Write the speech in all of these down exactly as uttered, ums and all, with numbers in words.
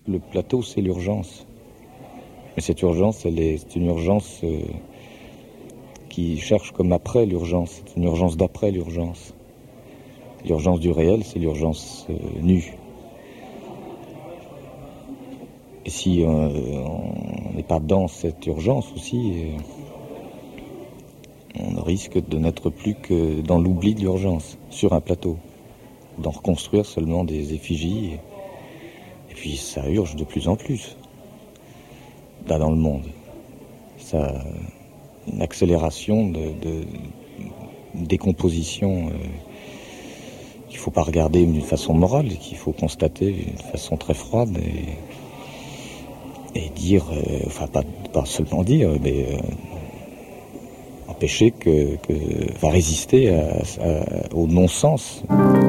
le plateau, c'est l'urgence. Mais cette urgence, elle est, c'est une urgence euh, qui cherche comme après l'urgence. C'est une urgence d'après l'urgence. L'urgence du réel, c'est l'urgence euh, nue. Et si euh, on n'est pas dans cette urgence aussi, euh, on risque de n'être plus que dans l'oubli de l'urgence, sur un plateau. D'en reconstruire seulement des effigies. Et puis ça urge de plus en plus, là dans le monde. Ça, une accélération de, de décomposition euh, qu'il ne faut pas regarder d'une façon morale, qu'il faut constater d'une façon très froide et, et dire, euh, enfin pas, pas seulement dire, mais euh, empêcher que, que, va résister à, à, au non-sens.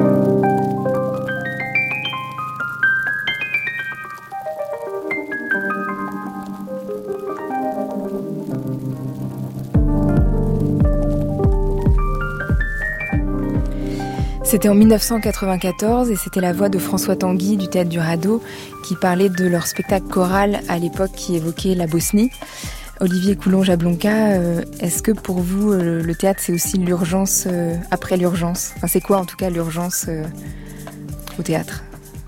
C'était en dix-neuf cent quatre-vingt-quatorze et c'était la voix de François Tanguy du Théâtre du Radeau qui parlait de leur spectacle choral à l'époque qui évoquait la Bosnie. Olivier Coulon-Jablonka, euh, est-ce que pour vous euh, le théâtre c'est aussi l'urgence euh, après l'urgence ? Enfin, c'est quoi en tout cas l'urgence euh, au théâtre ?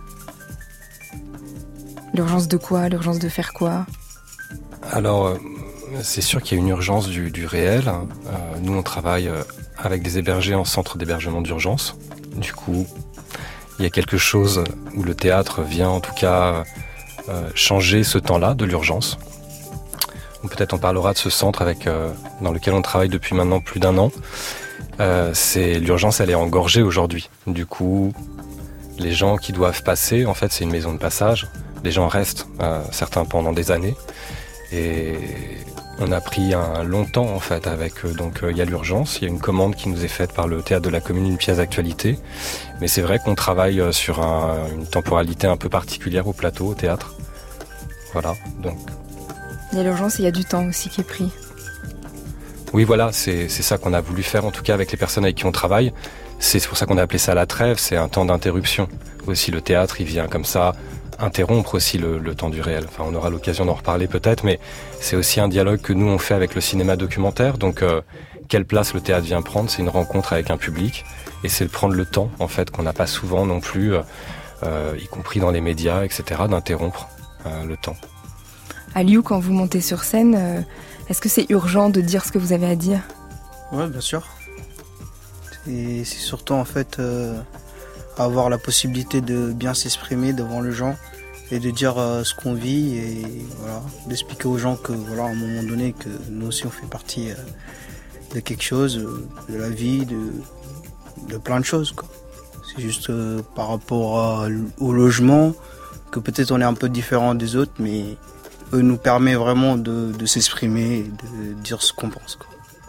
L'urgence de quoi ? L'urgence de faire quoi ? Alors, euh, c'est sûr qu'il y a une urgence du, du réel. Euh, nous on travaille euh, avec des hébergés en centre d'hébergement d'urgence. Du coup, il y a quelque chose où le théâtre vient en tout cas euh, changer ce temps-là de l'urgence. Peut-être on parlera de ce centre avec, euh, dans lequel on travaille depuis maintenant plus d'un an. Euh, c'est, l'urgence, elle est engorgée aujourd'hui. Du coup, les gens qui doivent passer, en fait, c'est une maison de passage. Les gens restent, euh, certains pendant des années. Et on a pris un long temps, en fait, avec eux. Donc, il euh, y a l'urgence. Il y a une commande qui nous est faite par le Théâtre de la Commune, une pièce d'actualité. Mais c'est vrai qu'on travaille sur un, une temporalité un peu particulière au plateau, au théâtre. Voilà, donc... Il y a l'urgence et il y a du temps aussi qui est pris. Oui, voilà, c'est, c'est ça qu'on a voulu faire, en tout cas avec les personnes avec qui on travaille. C'est pour ça qu'on a appelé ça la trêve, c'est un temps d'interruption. Aussi, le théâtre, il vient comme ça interrompre aussi le, le temps du réel. Enfin, on aura l'occasion d'en reparler peut-être, mais c'est aussi un dialogue que nous, on fait avec le cinéma documentaire. Donc, euh, quelle place le théâtre vient prendre ? C'est une rencontre avec un public. Et c'est de prendre le temps, en fait, qu'on n'a pas souvent non plus, euh, y compris dans les médias, et cetera, d'interrompre euh, le temps. Aliou, quand vous montez sur scène, euh, est-ce que c'est urgent de dire ce que vous avez à dire ? Oui, bien sûr. Et c'est surtout en fait euh, avoir la possibilité de bien s'exprimer devant les gens et de dire euh, ce qu'on vit et voilà, d'expliquer aux gens que voilà, à un moment donné que nous aussi on fait partie euh, de quelque chose, euh, de la vie, de, de plein de choses, quoi. C'est juste euh, par rapport à, au logement que peut-être on est un peu différent des autres, mais eux nous permet vraiment de, de s'exprimer et de dire ce qu'on pense, quoi.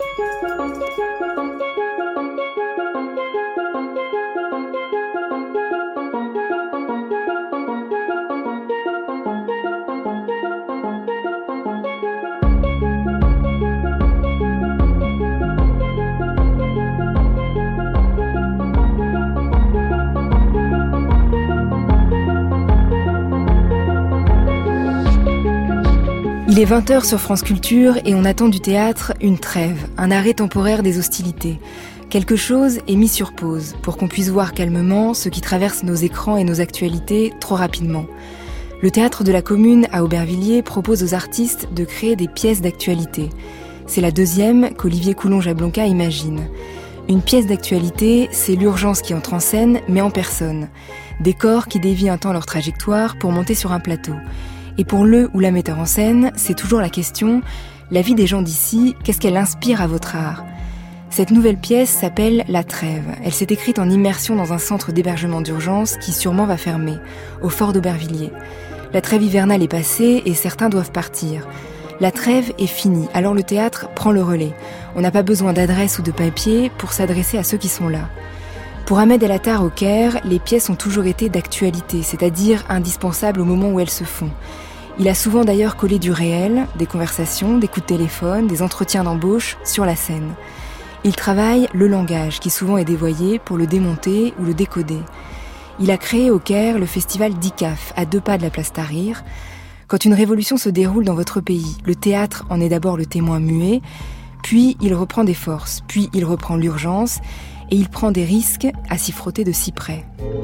Il est vingt heures sur France Culture et on attend du théâtre une trêve, un arrêt temporaire des hostilités. Quelque chose est mis sur pause pour qu'on puisse voir calmement ce qui traverse nos écrans et nos actualités trop rapidement. Le théâtre de la Commune à Aubervilliers propose aux artistes de créer des pièces d'actualité. C'est la deuxième qu'Olivier Coulon-Jablonka imagine. Une pièce d'actualité, c'est l'urgence qui entre en scène, mais en personne. Des corps qui dévient un temps leur trajectoire pour monter sur un plateau. Et pour le ou la metteur en scène, c'est toujours la question, la vie des gens d'ici, qu'est-ce qu'elle inspire à votre art ? Cette nouvelle pièce s'appelle La Trêve. Elle s'est écrite en immersion dans un centre d'hébergement d'urgence qui sûrement va fermer, au fort d'Aubervilliers. La trêve hivernale est passée et certains doivent partir. La trêve est finie, alors le théâtre prend le relais. On n'a pas besoin d'adresse ou de papier pour s'adresser à ceux qui sont là. Pour Ahmed El Attar au Caire, les pièces ont toujours été d'actualité, c'est-à-dire indispensables au moment où elles se font. Il a souvent d'ailleurs collé du réel, des conversations, des coups de téléphone, des entretiens d'embauche sur la scène. Il travaille le langage, qui souvent est dévoyé, pour le démonter ou le décoder. Il a créé au Caire le festival d'I C A F, à deux pas de la place Tahrir. Quand une révolution se déroule dans votre pays, le théâtre en est d'abord le témoin muet, puis il reprend des forces, puis il reprend l'urgence, et il prend des risques à s'y frotter de si près.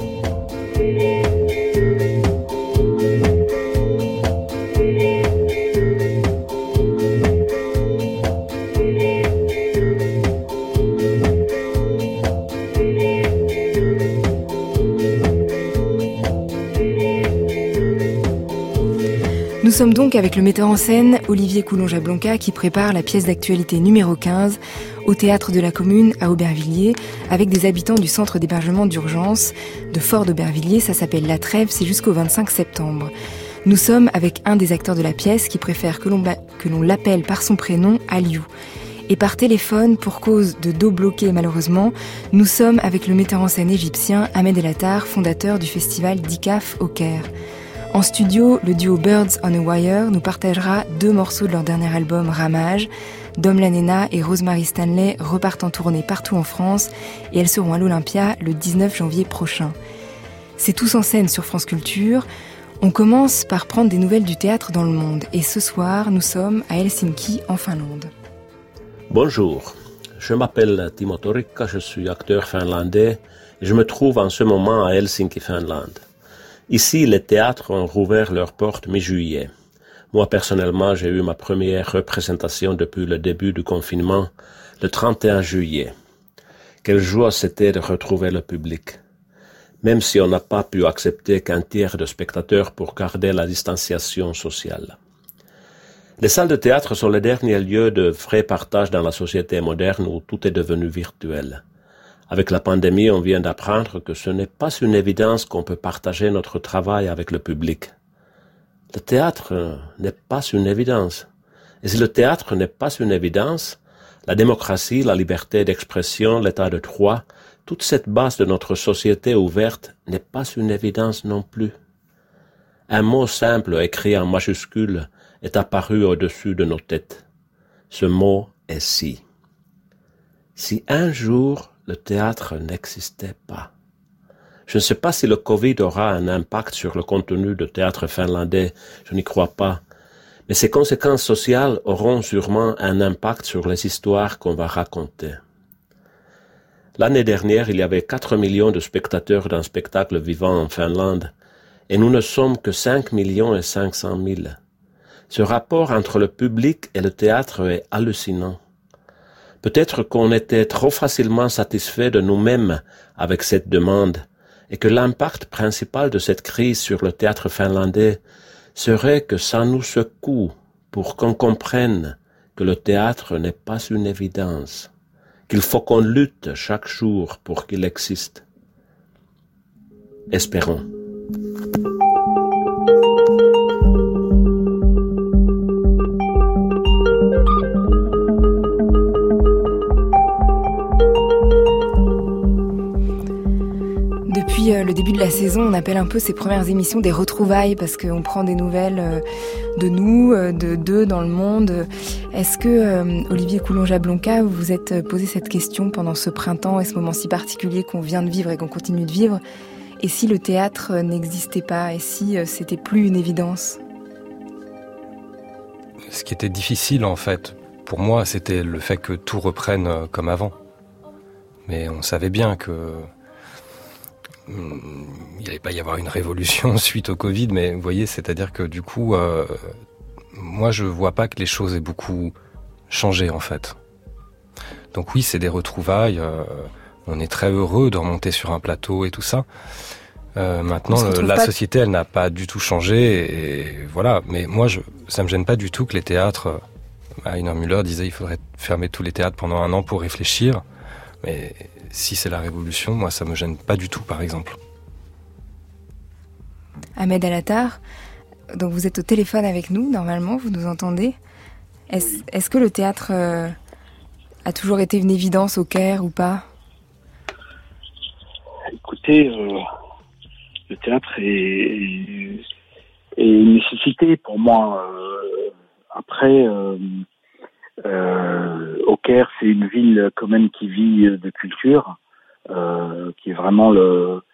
Nous sommes donc avec le metteur en scène Olivier Coulon-Jablonka qui prépare la pièce d'actualité numéro quinze au Théâtre de la Commune à Aubervilliers avec des habitants du centre d'hébergement d'urgence de Fort d'Aubervilliers. Ça s'appelle La Trêve, c'est jusqu'au vingt-cinq septembre. Nous sommes avec un des acteurs de la pièce qui préfère que l'on, ba- que l'on l'appelle par son prénom, Aliou. Et par téléphone, pour cause de dos bloqué malheureusement, nous sommes avec le metteur en scène égyptien Ahmed El Attar, fondateur du festival d'I C A F au Caire. En studio, le duo Birds on a Wire nous partagera deux morceaux de leur dernier album Ramage. Dom Lanena et Rosemary Stanley repartent en tournée partout en France et elles seront à l'Olympia le dix-neuf janvier prochain. C'est Tous en scène sur France Culture. On commence par prendre des nouvelles du théâtre dans le monde et ce soir, nous sommes à Helsinki en Finlande. Bonjour, je m'appelle Timo Torikka, je suis acteur finlandais et je me trouve en ce moment à Helsinki, Finlande. Ici, les théâtres ont rouvert leurs portes mi-juillet. Moi, personnellement, j'ai eu ma première représentation depuis le début du confinement, le trente et un juillet. Quelle joie c'était de retrouver le public. Même si on n'a pas pu accepter qu'un tiers de spectateurs pour garder la distanciation sociale. Les salles de théâtre sont les derniers lieux de vrai partage dans la société moderne où tout est devenu virtuel. Avec la pandémie, on vient d'apprendre que ce n'est pas une évidence qu'on peut partager notre travail avec le public. Le théâtre n'est pas une évidence. Et si le théâtre n'est pas une évidence, la démocratie, la liberté d'expression, l'état de droit, toute cette base de notre société ouverte n'est pas une évidence non plus. Un mot simple écrit en majuscule est apparu au-dessus de nos têtes. Ce mot est si. Si un jour le théâtre n'existait pas. Je ne sais pas si le Covid aura un impact sur le contenu du théâtre finlandais, je n'y crois pas. Mais ses conséquences sociales auront sûrement un impact sur les histoires qu'on va raconter. L'année dernière, il y avait quatre millions de spectateurs d'un spectacle vivant en Finlande, et nous ne sommes que cinq millions et cinq cent mille. Ce rapport entre le public et le théâtre est hallucinant. Peut-être qu'on était trop facilement satisfait de nous-mêmes avec cette demande et que l'impact principal de cette crise sur le théâtre finlandais serait que ça nous secoue pour qu'on comprenne que le théâtre n'est pas une évidence, qu'il faut qu'on lutte chaque jour pour qu'il existe. Espérons. Depuis le début de la saison, on appelle un peu ces premières émissions des retrouvailles parce qu'on prend des nouvelles de nous, de d'eux dans le monde. Est-ce que, euh, Olivier Coulon-Jablonka, vous vous êtes posé cette question pendant ce printemps et ce moment si particulier qu'on vient de vivre et qu'on continue de vivre? Et si le théâtre n'existait pas? Et si c'était plus une évidence? Ce qui était difficile, en fait, pour moi, c'était le fait que tout reprenne comme avant. Mais on savait bien que il n'allait pas y avoir une révolution suite au Covid, mais vous voyez, c'est-à-dire que du coup, euh, moi je vois pas que les choses aient beaucoup changé en fait. Donc oui, c'est des retrouvailles, euh, on est très heureux de remonter sur un plateau et tout ça. Euh, maintenant, le, la pas... société, elle n'a pas du tout changé, et, et voilà. Mais moi, je, ça me gêne pas du tout que les théâtres, Heiner Müller disait il faudrait fermer tous les théâtres pendant un an pour réfléchir, mais si c'est la révolution, moi ça me gêne pas du tout, par exemple. Ahmed El Attar, donc vous êtes au téléphone avec nous, normalement, vous nous entendez. Est-ce, est-ce que le théâtre euh, a toujours été une évidence au Caire ou pas? Écoutez, euh, le théâtre est, est, est une nécessité pour moi. Euh, après, euh, euh, au Caire, c'est une ville quand même qui vit de culture, euh, qui est vraiment le,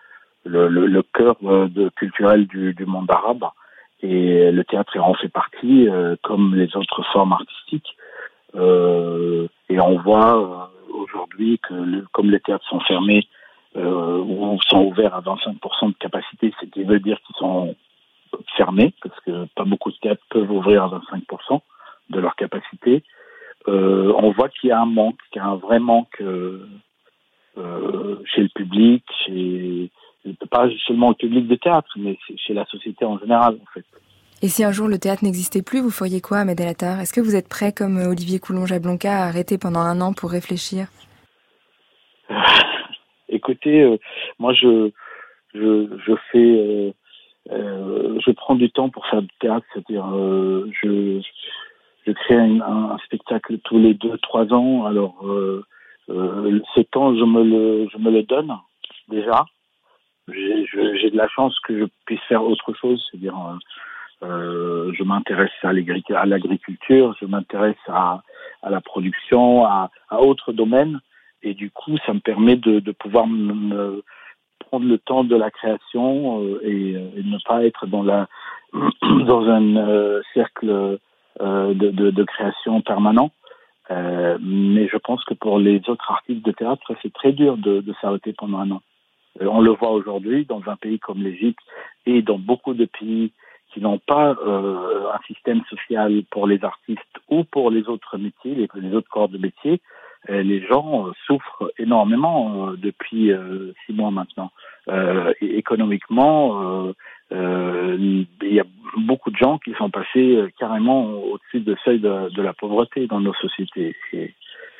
le, le, le cœur de, culturel du, du monde arabe. Et le théâtre en fait partie, euh, comme les autres formes artistiques. Euh, et on voit euh, aujourd'hui que le, comme les théâtres sont fermés euh, ou sont ouverts à vingt-cinq pour cent de capacité, ce qui veut dire qu'ils sont fermés, parce que pas beaucoup de théâtres peuvent ouvrir à vingt-cinq pour cent de leur capacité. Euh, on voit qu'il y a un manque, qu'il y a un vrai manque euh, euh, chez le public, chez pas seulement le public de théâtre, mais chez la société en général, en fait. Et si un jour le théâtre n'existait plus, vous feriez quoi, Ahmed El Attar ? Est-ce que vous êtes prêt, comme Olivier Coulon-Jablonka, à arrêter pendant un an pour réfléchir ? euh, Écoutez, euh, moi je je je fais euh, euh, je prends du temps pour faire du théâtre, c'est-à-dire euh, je je crée un, un spectacle tous les deux trois ans. Alors euh, euh, ce temps je me le je me le donne déjà. J'ai, je, j'ai de la chance que je puisse faire autre chose, c'est-à-dire euh, euh, je m'intéresse à, l'agric- à l'agriculture, je m'intéresse à, à la production, à, à autres domaines, et du coup ça me permet de, de pouvoir me, me prendre le temps de la création euh, et, et ne pas être dans la dans un euh, cercle euh, de, de, de création permanent. Euh, mais je pense que pour les autres artistes de théâtre, c'est très dur de, de s'arrêter pendant un an. On le voit aujourd'hui dans un pays comme l'Égypte et dans beaucoup de pays qui n'ont pas euh, un système social pour les artistes ou pour les autres métiers, les, les autres corps de métier. Euh, les gens euh, souffrent énormément euh, depuis euh, six mois maintenant. Euh, et économiquement, euh, euh, il y a beaucoup de gens qui sont passés euh, carrément au-dessus de seuil de, de la pauvreté dans nos sociétés. Et,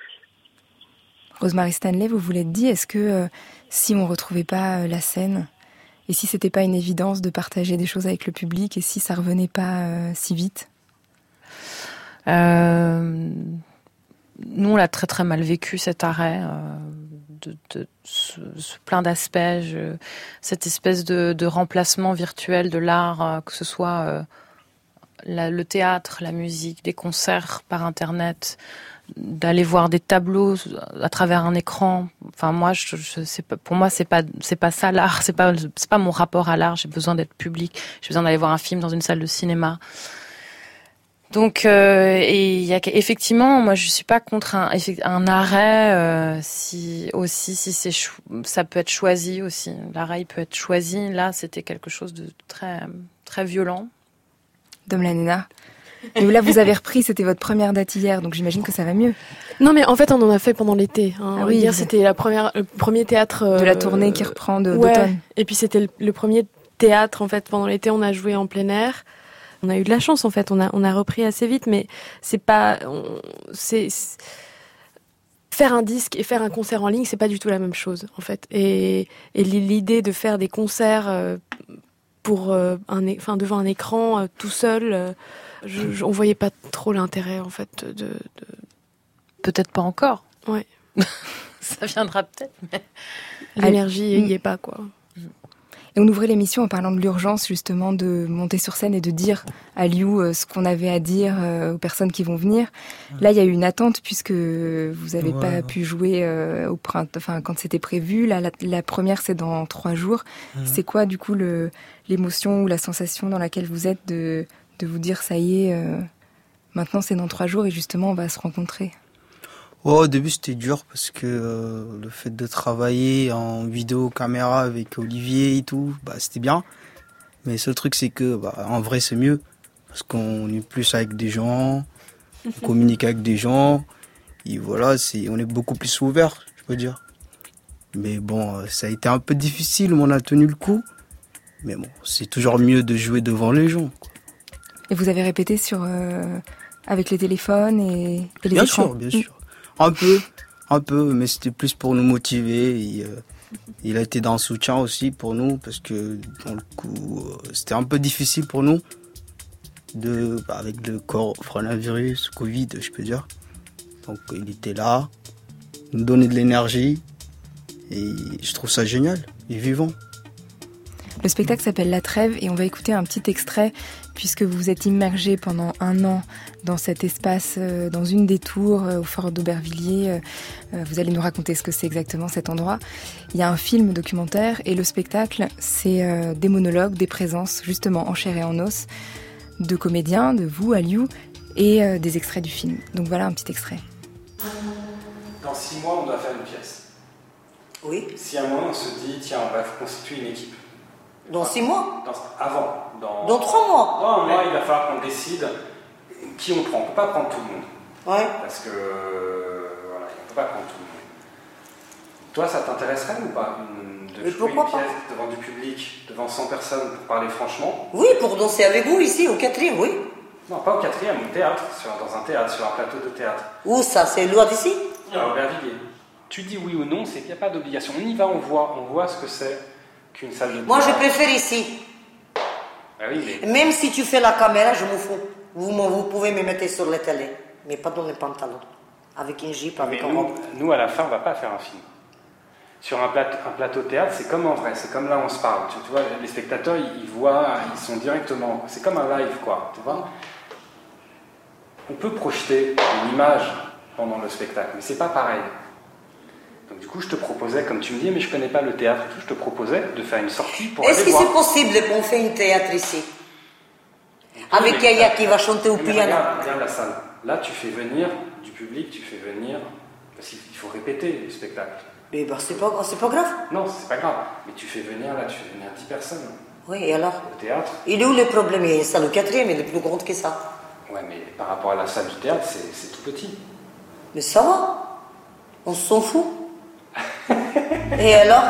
Rosemary Stanley, vous vous l'êtes dit, est-ce que euh, si on ne retrouvait pas euh, la scène, et si c'était pas une évidence de partager des choses avec le public, et si ça revenait pas euh, si vite ? euh, Nous, on l'a très très mal vécu, cet arrêt, euh, de, de, ce, ce plein d'aspects, je, cette espèce de, de remplacement virtuel de l'art, euh, que ce soit euh, la, le théâtre, la musique, des concerts par Internet, d'aller voir des tableaux à travers un écran. Enfin, moi, je, je sais pas, pour moi, c'est pas, c'est pas ça l'art. C'est pas, c'est pas mon rapport à l'art. J'ai besoin d'être public. J'ai besoin d'aller voir un film dans une salle de cinéma. Donc, euh, et il y a effectivement, moi, je suis pas contre un, un arrêt. Euh, si aussi, si c'est, cho- ça peut être choisi aussi. L'arrêt il peut être choisi. Là, c'était quelque chose de très, très violent. Dom Lanena. Et là, vous avez repris, c'était votre première date hier, donc j'imagine que ça va mieux. Non, mais en fait, on en a fait pendant l'été. Hein. Ah oui, hier, c'était la première, le premier théâtre euh, de la tournée qui reprend de, ouais. d'automne. Et puis c'était le, le premier théâtre en fait pendant l'été. On a joué en plein air. On a eu de la chance en fait. On a on a repris assez vite, mais c'est pas, on, c'est, c'est faire un disque et faire un concert en ligne, c'est pas du tout la même chose en fait. Et, et l'idée de faire des concerts euh, pour euh, un, enfin devant un écran euh, tout seul. Euh, Je, je, on voyait pas trop l'intérêt en fait de, de... Peut-être pas encore. Ouais. Ça viendra peut-être, mais l'énergie n'y est pas quoi. Et on ouvrait l'émission en parlant de l'urgence justement de monter sur scène et de dire à Liu euh, ce qu'on avait à dire euh, aux personnes qui vont venir. Là, il y a eu une attente puisque vous n'avez ouais, pas ouais. pu jouer euh, au printemps, enfin quand c'était prévu. Là, la, la première c'est dans trois jours. Mmh. C'est quoi du coup le, l'émotion ou la sensation dans laquelle vous êtes de de vous dire ça y est, euh, maintenant c'est dans trois jours et justement on va se rencontrer? Ouais, au début c'était dur parce que euh, le fait de travailler en vidéo caméra avec Olivier et tout, bah c'était bien. Mais le seul truc c'est que bah, en vrai c'est mieux parce qu'on est plus avec des gens, on communique avec des gens et voilà, c'est on est beaucoup plus ouvert, je peux dire. Mais bon, ça a été un peu difficile, mais on a tenu le coup. Mais bon, c'est toujours mieux de jouer devant les gens, quoi. Et vous avez répété sur euh, avec les téléphones et, et les bien écrans. sûr, bien sûr. Un peu, un peu, mais c'était plus pour nous motiver. Et, euh, il a été d'un soutien aussi pour nous parce que dans le coup, euh, c'était un peu difficile pour nous de, bah, avec le coronavirus, Covid, je peux dire. Donc il était là, nous donnait de l'énergie et je trouve ça génial, il est vivant. Le spectacle s'appelle La Trêve et on va écouter un petit extrait puisque vous êtes immergé pendant un an dans cet espace, euh, dans une des tours euh, au fort d'Aubervilliers. Euh, vous allez nous raconter ce que c'est exactement cet endroit. Il y a un film documentaire et le spectacle, c'est euh, des monologues, des présences justement en chair et en os de comédiens, de vous, Aliou, et euh, des extraits du film. Donc voilà un petit extrait. Dans six mois, on doit faire une pièce. Oui. Si à un moment on se dit, tiens, on va constituer une équipe. Dans enfin, six mois dans, Avant. Dans, dans trois mois Dans un mois, il va falloir qu'on décide qui on prend. On ne peut pas prendre tout le monde. Ouais. Parce que, voilà, on ne peut pas prendre tout le monde. Toi, ça t'intéresserait ou pas de Mais jouer une pièce pas devant du public, devant cent personnes, pour parler franchement? Oui, pour danser avec vous ici, au quatrième, oui. Non, pas au quatrième, au théâtre, sur, dans un théâtre, sur un plateau de théâtre. Où ça? C'est loin d'ici? À Aubervilliers. Tu dis oui ou non, c'est qu'il n'y a pas d'obligation. On y va, on voit, on voit ce que c'est qu'une salle de théâtre. Moi, je préfère ici. Ah oui, mais... Même si tu fais la caméra, je m'en fous. Vous, vous pouvez me mettre sur la télé, mais pas dans les pantalons. Avec une jupe, avec mais un nous, robe. Nous, à la fin, on ne va pas faire un film. Sur un plateau, un plateau théâtre, c'est comme en vrai, c'est comme là où on se parle. Tu, tu vois, les spectateurs, ils, ils voient, ils sont directement... C'est comme un live, quoi, tu vois. On peut projeter une image pendant le spectacle, mais c'est pas pareil. Donc du coup, je te proposais, comme tu me dis, mais je connais pas le théâtre et tout, je te proposais de faire une sortie pour Est-ce aller que voir. c'est possible qu'on fait un théâtre ici? Avec Yaya qui va chanter au piano. Regarde, regarde la salle. Là, tu fais venir du public, tu fais venir... Parce qu'il faut répéter le spectacle. Mais ben, c'est pas, c'est pas grave. Non, c'est pas grave. Mais tu fais venir, là, tu fais venir dix personnes. Oui, et alors? Au théâtre. Il est où le problème? Il y a une salle au quatrième, elle est plus grande que ça. Ouais, mais par rapport à la salle du théâtre, c'est, c'est tout petit. Mais ça va. On s'en fout. Et alors?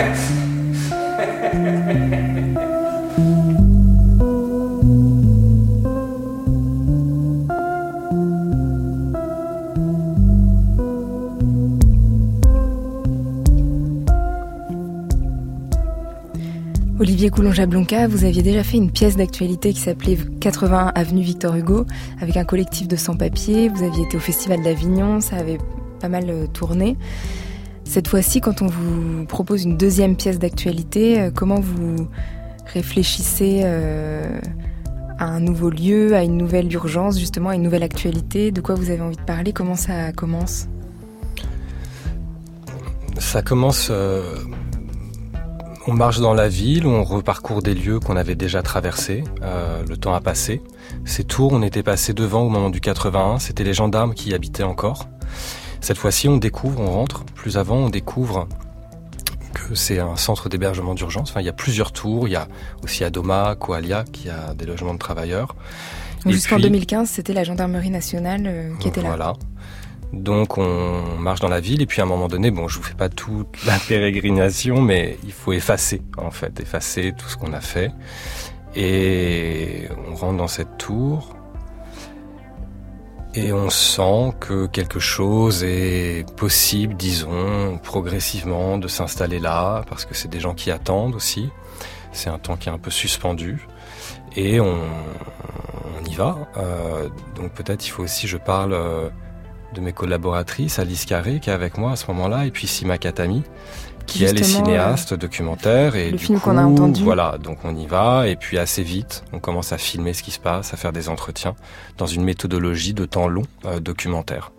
Olivier Coulon-Jablonka, vous aviez déjà fait une pièce d'actualité qui s'appelait quatre-vingt-un avenue Victor Hugo, avec un collectif de sans-papiers. Vous aviez été au Festival d'Avignon, ça avait pas mal tourné. Cette fois-ci, quand on vous propose une deuxième pièce d'actualité, comment vous réfléchissez à un nouveau lieu, à une nouvelle urgence, justement, à une nouvelle actualité? De quoi vous avez envie de parler? Comment ça commence? Ça commence... Euh... On marche dans la ville, on reparcourt des lieux qu'on avait déjà traversés, euh, le temps a passé. Ces tours, on était passé devant au moment du quatre-vingt-un, c'était les gendarmes qui y habitaient encore. Cette fois-ci, on découvre, on rentre. Plus avant, on découvre que c'est un centre d'hébergement d'urgence. Enfin, il y a plusieurs tours, il y a aussi Adoma, Koalia, qui a des logements de travailleurs. Jusqu'en puis, deux mille quinze, c'était la gendarmerie nationale euh, qui était là. Voilà. Donc on marche dans la ville et puis à un moment donné, bon, je vous fais pas toute la pérégrination, mais il faut effacer en fait, effacer tout ce qu'on a fait. Et on rentre dans cette tour et on sent que quelque chose est possible, disons, progressivement de s'installer là, parce que c'est des gens qui attendent aussi. C'est un temps qui est un peu suspendu et on, on y va. Euh, donc peut-être il faut aussi, je parle... Euh, de mes collaboratrices, Alice Carré qui est avec moi à ce moment-là, et puis Sima Katami qui Justement, elle est cinéaste, euh, documentaire, et le du film coup, qu'on a entendu. Voilà, donc on y va, et puis assez vite, on commence à filmer ce qui se passe, à faire des entretiens dans une méthodologie de temps long euh, documentaire.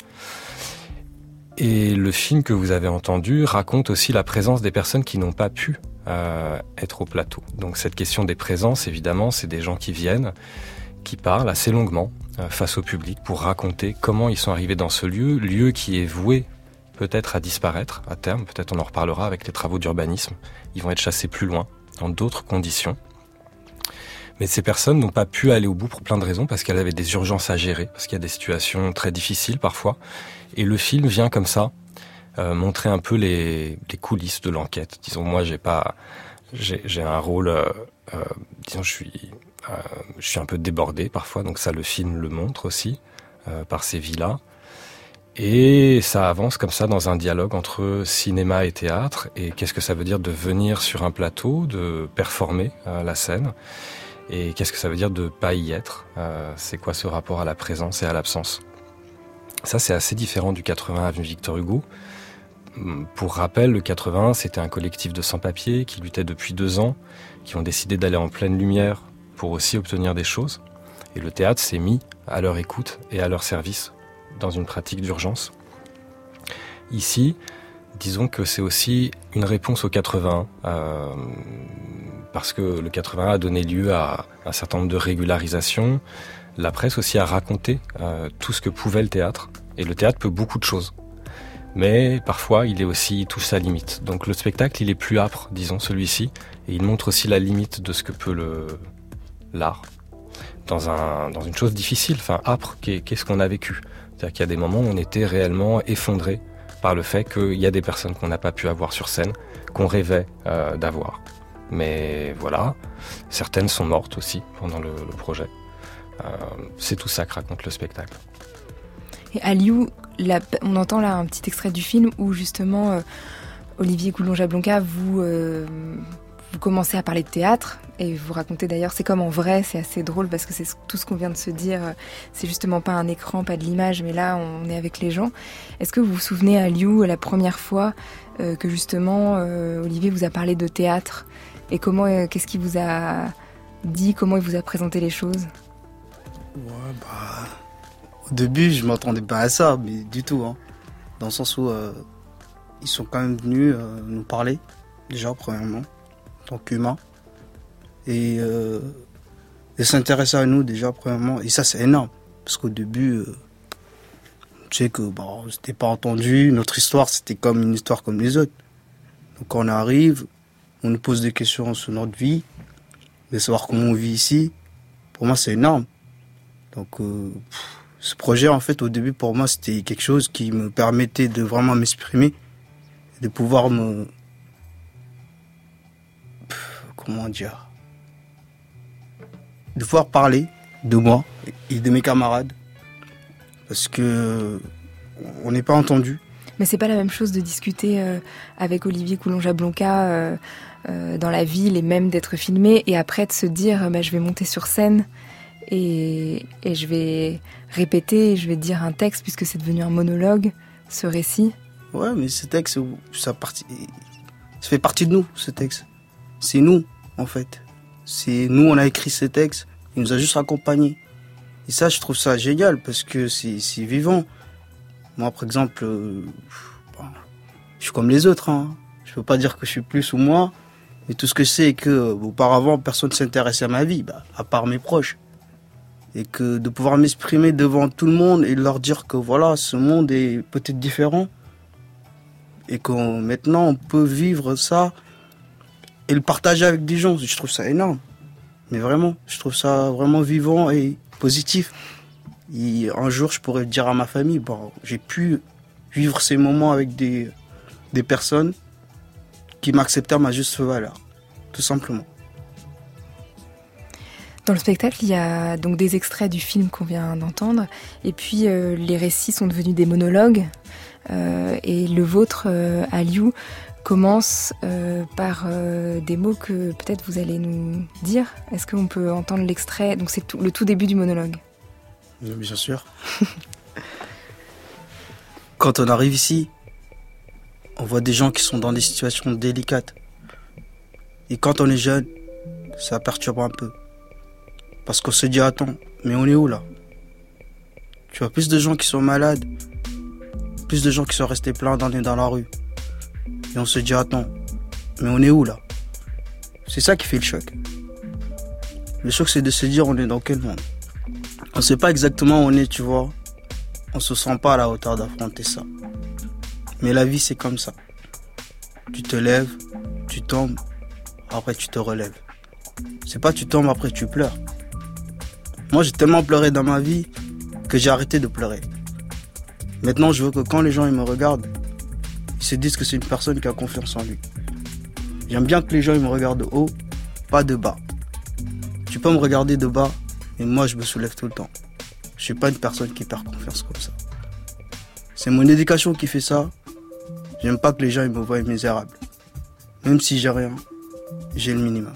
Et le film que vous avez entendu raconte aussi la présence des personnes qui n'ont pas pu euh, être au plateau. Donc cette question des présences, évidemment, c'est des gens qui viennent, qui parlent assez longuement euh, face au public pour raconter comment ils sont arrivés dans ce lieu, lieu qui est voué peut-être à disparaître à terme, peut-être on en reparlera avec les travaux d'urbanisme, ils vont être chassés plus loin, dans d'autres conditions. Mais ces personnes n'ont pas pu aller au bout pour plein de raisons, parce qu'elles avaient des urgences à gérer, parce qu'il y a des situations très difficiles parfois. Et le film vient comme ça, euh, montrer un peu les, les coulisses de l'enquête. Disons, moi, j'ai pas, j'ai, j'ai un rôle, euh, euh, disons, je suis, euh, je suis un peu débordé parfois, donc ça, le film le montre aussi, euh, par ces vies-là. Et ça avance comme ça dans un dialogue entre cinéma et théâtre. Et qu'est-ce que ça veut dire de venir sur un plateau, de performer euh, la scène? Et qu'est-ce que ça veut dire de pas y être? euh, C'est quoi ce rapport à la présence et à l'absence? Ça, c'est assez différent du quatre-vingts avenue Victor Hugo. Pour rappel, le quatre-vingt-un, c'était un collectif de sans-papiers qui luttait depuis deux ans, qui ont décidé d'aller en pleine lumière pour aussi obtenir des choses. Et le théâtre s'est mis à leur écoute et à leur service dans une pratique d'urgence. Ici, disons que c'est aussi une réponse au quatre-vingt-un, euh, parce que le quatre-vingt-un a donné lieu à un certain nombre de régularisations. La presse aussi a raconté euh, tout ce que pouvait le théâtre. Et le théâtre peut beaucoup de choses. Mais parfois, il est aussi touche sa limite. Donc le spectacle, il est plus âpre, disons, celui-ci. Et il montre aussi la limite de ce que peut le l'art. Dans, un, dans une chose difficile, enfin âpre, qu'est-ce qu'on a vécu. C'est-à-dire qu'il y a des moments où on était réellement effondré par le fait qu'il y a des personnes qu'on n'a pas pu avoir sur scène, qu'on rêvait euh, d'avoir. Mais voilà, certaines sont mortes aussi pendant le, le projet. Euh, c'est tout ça que raconte le spectacle. Et Aliou, la, on entend là un petit extrait du film où justement euh, Olivier Coulon-Jablonka, vous, euh, vous commencez à parler de théâtre et vous racontez d'ailleurs, c'est comme en vrai, c'est assez drôle parce que c'est tout ce qu'on vient de se dire, c'est justement pas un écran, pas de l'image, mais là on est avec les gens. Est-ce que vous vous souvenez, Aliou, la première fois euh, que justement euh, Olivier vous a parlé de théâtre et comment, euh, qu'est-ce qu'il vous a dit, comment il vous a présenté les choses? Ouais, bah... Au début, je m'attendais pas à ça, mais du tout. Hein. Dans le sens où euh, ils sont quand même venus euh, nous parler, déjà, premièrement, en tant qu'humains. Et, euh, et s'intéresser à nous, déjà, premièrement. Et ça, c'est énorme. Parce qu'au début, euh, tu sais que bah, on s'était pas entendu. Notre histoire, c'était comme une histoire comme les autres. Donc quand on arrive, on nous pose des questions sur notre vie, de savoir comment on vit ici. Pour moi, c'est énorme. Donc... Euh, pff, ce projet, en fait, au début, pour moi, c'était quelque chose qui me permettait de vraiment m'exprimer, de pouvoir me... Comment dire? De pouvoir parler de moi et de mes camarades. Parce que on n'est pas entendu. Mais c'est pas la même chose de discuter euh, avec Olivier Coulon-Jablonka euh, euh, dans la ville et même d'être filmé et après de se dire bah, je vais monter sur scène et, et je vais répéter, je vais dire un texte puisque c'est devenu un monologue, ce récit. Ouais, mais ce texte, ça, partie, ça fait partie de nous, ce texte. C'est nous, en fait. C'est nous, on a écrit ce texte, il nous a juste accompagnés. Et ça, je trouve ça génial parce que c'est, c'est vivant. Moi, par exemple, euh, je suis comme les autres. Hein. Je peux pas dire que je suis plus ou moins, mais tout ce que je sais est que euh, auparavant, personne ne s'intéressait à ma vie, bah, à part mes proches. Et que de pouvoir m'exprimer devant tout le monde et leur dire que voilà, ce monde est peut-être différent. Et que maintenant, on peut vivre ça et le partager avec des gens. Je trouve ça énorme. Mais vraiment, je trouve ça vraiment vivant et positif. Et un jour, je pourrais dire à ma famille, bon, j'ai pu vivre ces moments avec des, des personnes qui m'acceptaient à ma juste valeur. Tout simplement. Dans le spectacle, il y a donc des extraits du film qu'on vient d'entendre, et puis euh, les récits sont devenus des monologues, euh, et le vôtre, euh, Aliou, commence euh, par euh, des mots que peut-être vous allez nous dire. Est-ce qu'on peut entendre l'extrait? Donc c'est tout, le tout début du monologue. Bien sûr. Quand on arrive ici, on voit des gens qui sont dans des situations délicates. Et quand on est jeune, ça perturbe un peu. Parce qu'on se dit, attends, mais on est où là? Tu vois plus de gens qui sont malades, plus de gens qui sont restés pleins d'années dans la rue. Et on se dit, attends, mais on est où là? C'est ça qui fait le choc. Le choc, c'est de se dire, on est dans quel monde? On sait pas exactement où on est, tu vois. On se sent pas à la hauteur d'affronter ça. Mais la vie, c'est comme ça. Tu te lèves, tu tombes, après tu te relèves. C'est pas tu tombes, après tu pleures. Moi, j'ai tellement pleuré dans ma vie que j'ai arrêté de pleurer. Maintenant, je veux que quand les gens ils me regardent, ils se disent que c'est une personne qui a confiance en lui. J'aime bien que les gens ils me regardent de haut, pas de bas. Tu peux me regarder de bas, mais moi, je me soulève tout le temps. Je suis pas une personne qui perd confiance comme ça. C'est mon éducation qui fait ça. J'aime pas que les gens ils me voient misérable. Même si j'ai rien, j'ai le minimum.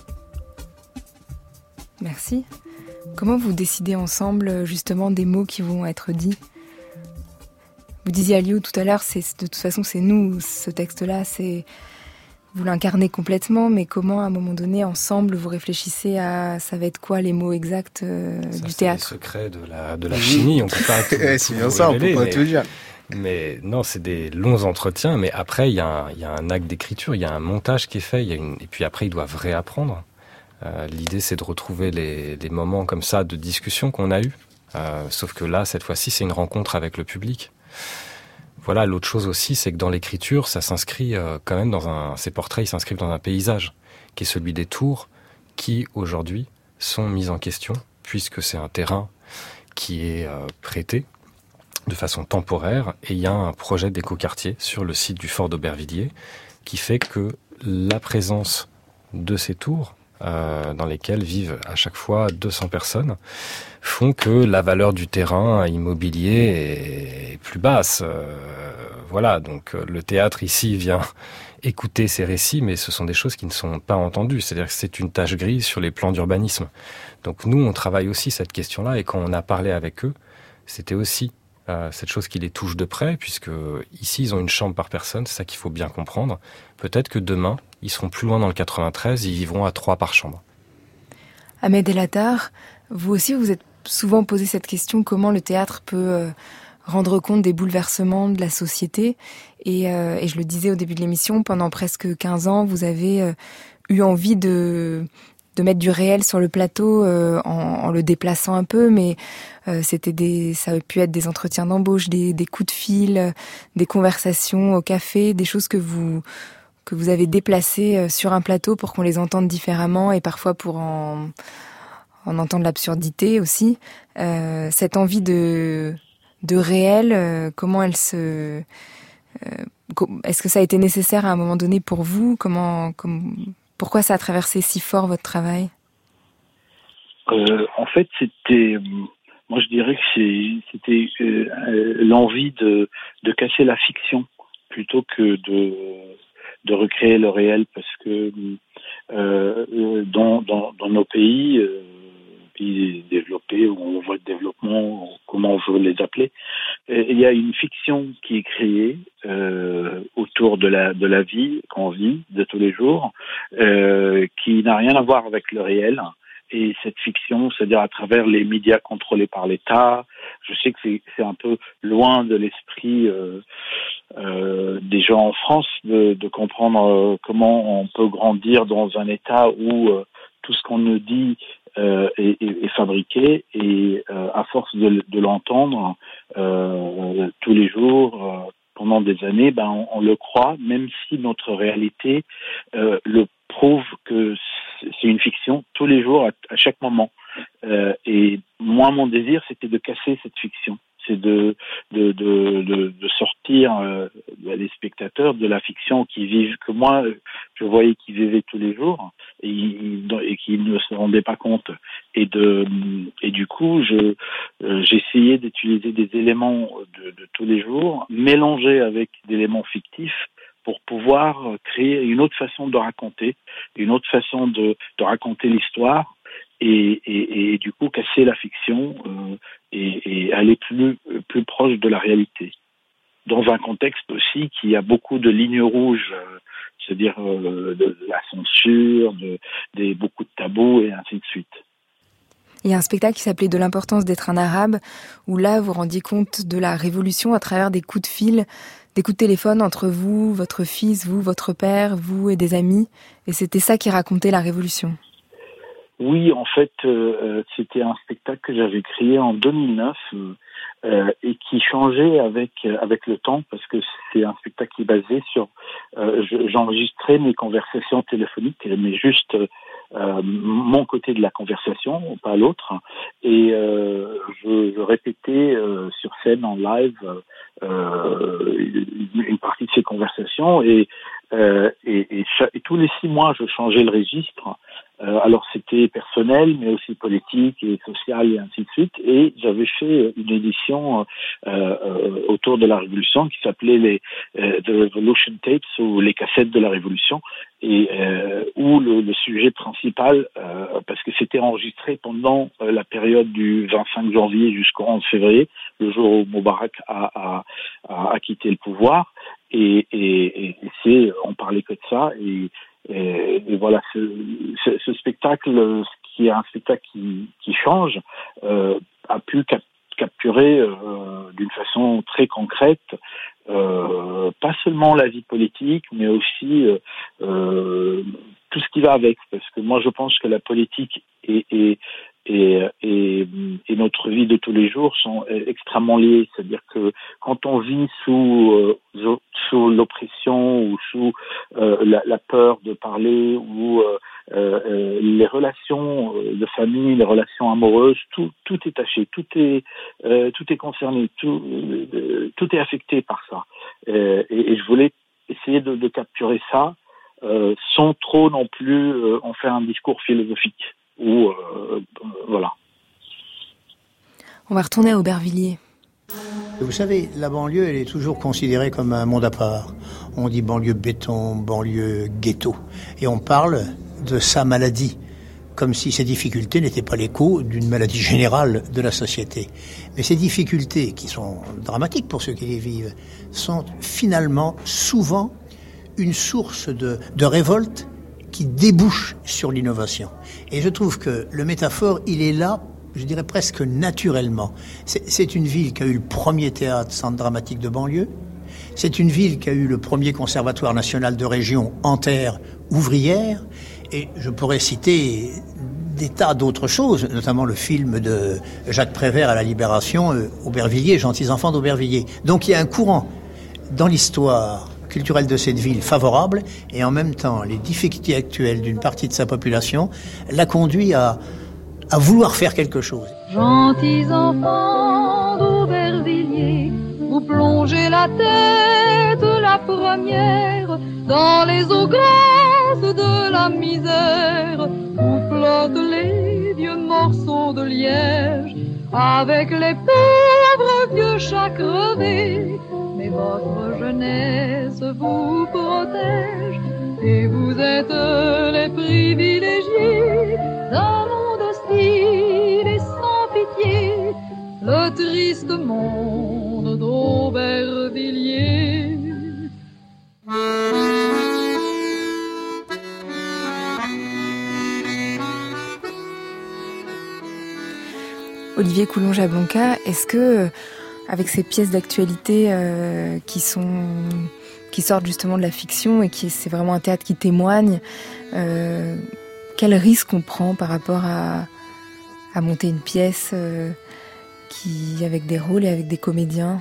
Merci. Comment vous décidez ensemble justement des mots qui vont être dits? Vous disiez Aliou tout à l'heure, c'est, de toute façon c'est nous, ce texte-là, c'est, vous l'incarnez complètement, mais comment à un moment donné, ensemble, vous réfléchissez à ça va être quoi les mots exacts euh, ça, du c'est théâtre? C'est le secret de la, de la chimie, on peut pas tout, ouais, tout c'est bien ça, révéler, on peut pas mais, tout dire. Mais non, c'est des longs entretiens, mais après, il y, y a un acte d'écriture, il y a un montage qui est fait, y a une, et puis après, ils doivent réapprendre. Euh, l'idée, c'est de retrouver les, les moments comme ça de discussion qu'on a eus. Euh, sauf que là, cette fois-ci, c'est une rencontre avec le public. Voilà, l'autre chose aussi, c'est que dans l'écriture, ça s'inscrit euh, quand même dans un... Ces portraits, ils s'inscrivent dans un paysage, qui est celui des tours, qui, aujourd'hui, sont mis en question, puisque c'est un terrain qui est euh, prêté de façon temporaire, et il y a un projet d'écoquartier sur le site du fort d'Aubervilliers, qui fait que la présence de ces tours, Euh, dans lesquels vivent à chaque fois deux cents personnes, font que la valeur du terrain immobilier est plus basse. Euh, voilà, donc le théâtre ici vient écouter ces récits, mais ce sont des choses qui ne sont pas entendues. C'est-à-dire que c'est une tache grise sur les plans d'urbanisme. Donc nous, on travaille aussi cette question-là, et quand on a parlé avec eux, c'était aussi euh, cette chose qui les touche de près, puisque ici, ils ont une chambre par personne, c'est ça qu'il faut bien comprendre. Peut-être que demain, ils seront plus loin dans le quatre-vingt-treize, ils vivront à trois par chambre. Ahmed El Attar, vous aussi, vous êtes souvent posé cette question, comment le théâtre peut euh, rendre compte des bouleversements de la société. Et, euh, et je le disais au début de l'émission, pendant presque quinze ans, vous avez euh, eu envie de... de mettre du réel sur le plateau euh, en, en le déplaçant un peu, mais euh, c'était des, ça a pu être des entretiens d'embauche, des, des coups de fil, euh, des conversations au café, des choses que vous que vous avez déplacées euh, sur un plateau pour qu'on les entende différemment et parfois pour en, en entendre l'absurdité aussi. Euh, cette envie de de réel, euh, comment elle se, euh, est-ce que ça a été nécessaire à un moment donné pour vous? Comment, comment Pourquoi ça a traversé si fort votre travail? euh, En fait, c'était, moi je dirais que c'est, c'était euh, l'envie de, de casser la fiction plutôt que de, de recréer le réel, parce que euh, dans, dans, dans nos pays, euh, pays développés ou en voie de développement, comment on veut les appeler, il y a une fiction qui est créée euh, autour de la de la vie qu'on vit de tous les jours, euh, qui n'a rien à voir avec le réel. Et cette fiction, c'est-à-dire à travers les médias contrôlés par l'État, je sais que c'est, c'est un peu loin de l'esprit euh, euh, des gens en France de, de comprendre euh, comment on peut grandir dans un État où euh, tout ce qu'on nous dit euh, est, est, est fabriqué, et euh, à force de, de l'entendre euh, tous les jours, euh, pendant des années, ben on, on le croit, même si notre réalité euh, le prouve que c'est une fiction tous les jours, à, à chaque moment. Euh, et moi, mon désir, c'était de casser cette fiction. C'est de de de de, de sortir euh, les spectateurs de la fiction qui vivent, que moi je voyais qu'ils vivaient tous les jours et, et qui ne se rendaient pas compte. Et de et du coup, je euh, j'essayais d'utiliser des éléments de, de tous les jours mélangés avec des éléments fictifs pour pouvoir créer une autre façon de raconter, une autre façon de de raconter l'histoire. Et, et, et du coup casser la fiction euh, et, et aller plus plus proche de la réalité, dans un contexte aussi qui a beaucoup de lignes rouges, euh, c'est-à-dire euh, de, de la censure, de, des beaucoup de tabous et ainsi de suite. Il y a un spectacle qui s'appelait De l'importance d'être un arabe, où là vous rendiez compte de la révolution à travers des coups de fil, des coups de téléphone entre vous, votre fils, vous, votre père, vous et des amis, et c'était ça qui racontait la révolution. Oui, en fait, euh, c'était un spectacle que j'avais créé en deux mille neuf euh, et qui changeait avec avec le temps, parce que c'est un spectacle qui est basé sur... Euh, je, j'enregistrais mes conversations téléphoniques, mais juste euh, mon côté de la conversation, pas l'autre, et euh, je, je répétais euh, sur scène, en live, euh, une, une partie de ces conversations, et, euh, et, et, cha- et tous les six mois, je changeais le registre. Euh, alors c'était personnel, mais aussi politique et social et ainsi de suite. Et j'avais fait une édition euh, euh, autour de la Révolution qui s'appelait les euh, The Revolution Tapes, ou les cassettes de la Révolution, et euh, où le, le sujet principal, euh, parce que c'était enregistré pendant euh, la période du vingt-cinq janvier jusqu'au onze février, le jour où Moubarak a, a, a quitté le pouvoir. Et, et, et c'est, on parlait que de ça. Et, et, et voilà, ce, ce, ce spectacle, qui est un spectacle qui, qui change, euh, a pu cap- capturer euh, d'une façon très concrète euh, pas seulement la vie politique, mais aussi euh, euh, tout ce qui va avec. Parce que moi, je pense que la politique et, et, et, et, et notre vie de tous les jours sont extrêmement liées. C'est-à-dire que quand on vit sous, euh, sous l'oppression ou sous euh, la, la peur de parler ou euh, euh, les relations de famille, les relations amoureuses, tout, tout est taché, tout est, euh, tout est concerné, tout, euh, tout est affecté par ça. Euh, et, et je voulais essayer de, de capturer ça euh, sans trop non plus euh, en faire un discours philosophique. Ou euh, voilà. On va retourner à Aubervilliers. Vous savez, la banlieue, elle est toujours considérée comme un monde à part. On dit banlieue béton, banlieue ghetto. Et on parle de sa maladie, comme si ces difficultés n'étaient pas l'écho d'une maladie générale de la société. Mais ces difficultés, qui sont dramatiques pour ceux qui les vivent, sont finalement souvent une source de, de révolte qui débouche sur l'innovation. Et je trouve que le métaphore, il est là, je dirais presque naturellement. C'est, c'est une ville qui a eu le premier théâtre centre dramatique de banlieue. C'est une ville qui a eu le premier conservatoire national de région en terre ouvrière. Et je pourrais citer des tas d'autres choses, notamment le film de Jacques Prévert à la Libération, euh, Aubervilliers, Gentils enfants d'Aubervilliers. Donc il y a un courant dans l'histoire culturelle de cette ville favorable, et en même temps les difficultés actuelles d'une partie de sa population l'a conduit à, à vouloir faire quelque chose. Gentils enfants d'Aubervilliers, vous plongez la tête la première dans les eaux grasses de la misère, où flottent les vieux morceaux de liège avec les pauvres vieux chats crevés. Mais votre jeunesse vous protège et vous êtes les privilégiés d'un monde hostile et sans pitié, le triste monde d'Aubervilliers. Olivier Coulon-Jablonka, est-ce que, avec ces pièces d'actualité euh, qui sont, qui sortent justement de la fiction et qui c'est vraiment un théâtre qui témoigne, euh, quel risque on prend par rapport à, à monter une pièce euh, qui, avec des rôles et avec des comédiens?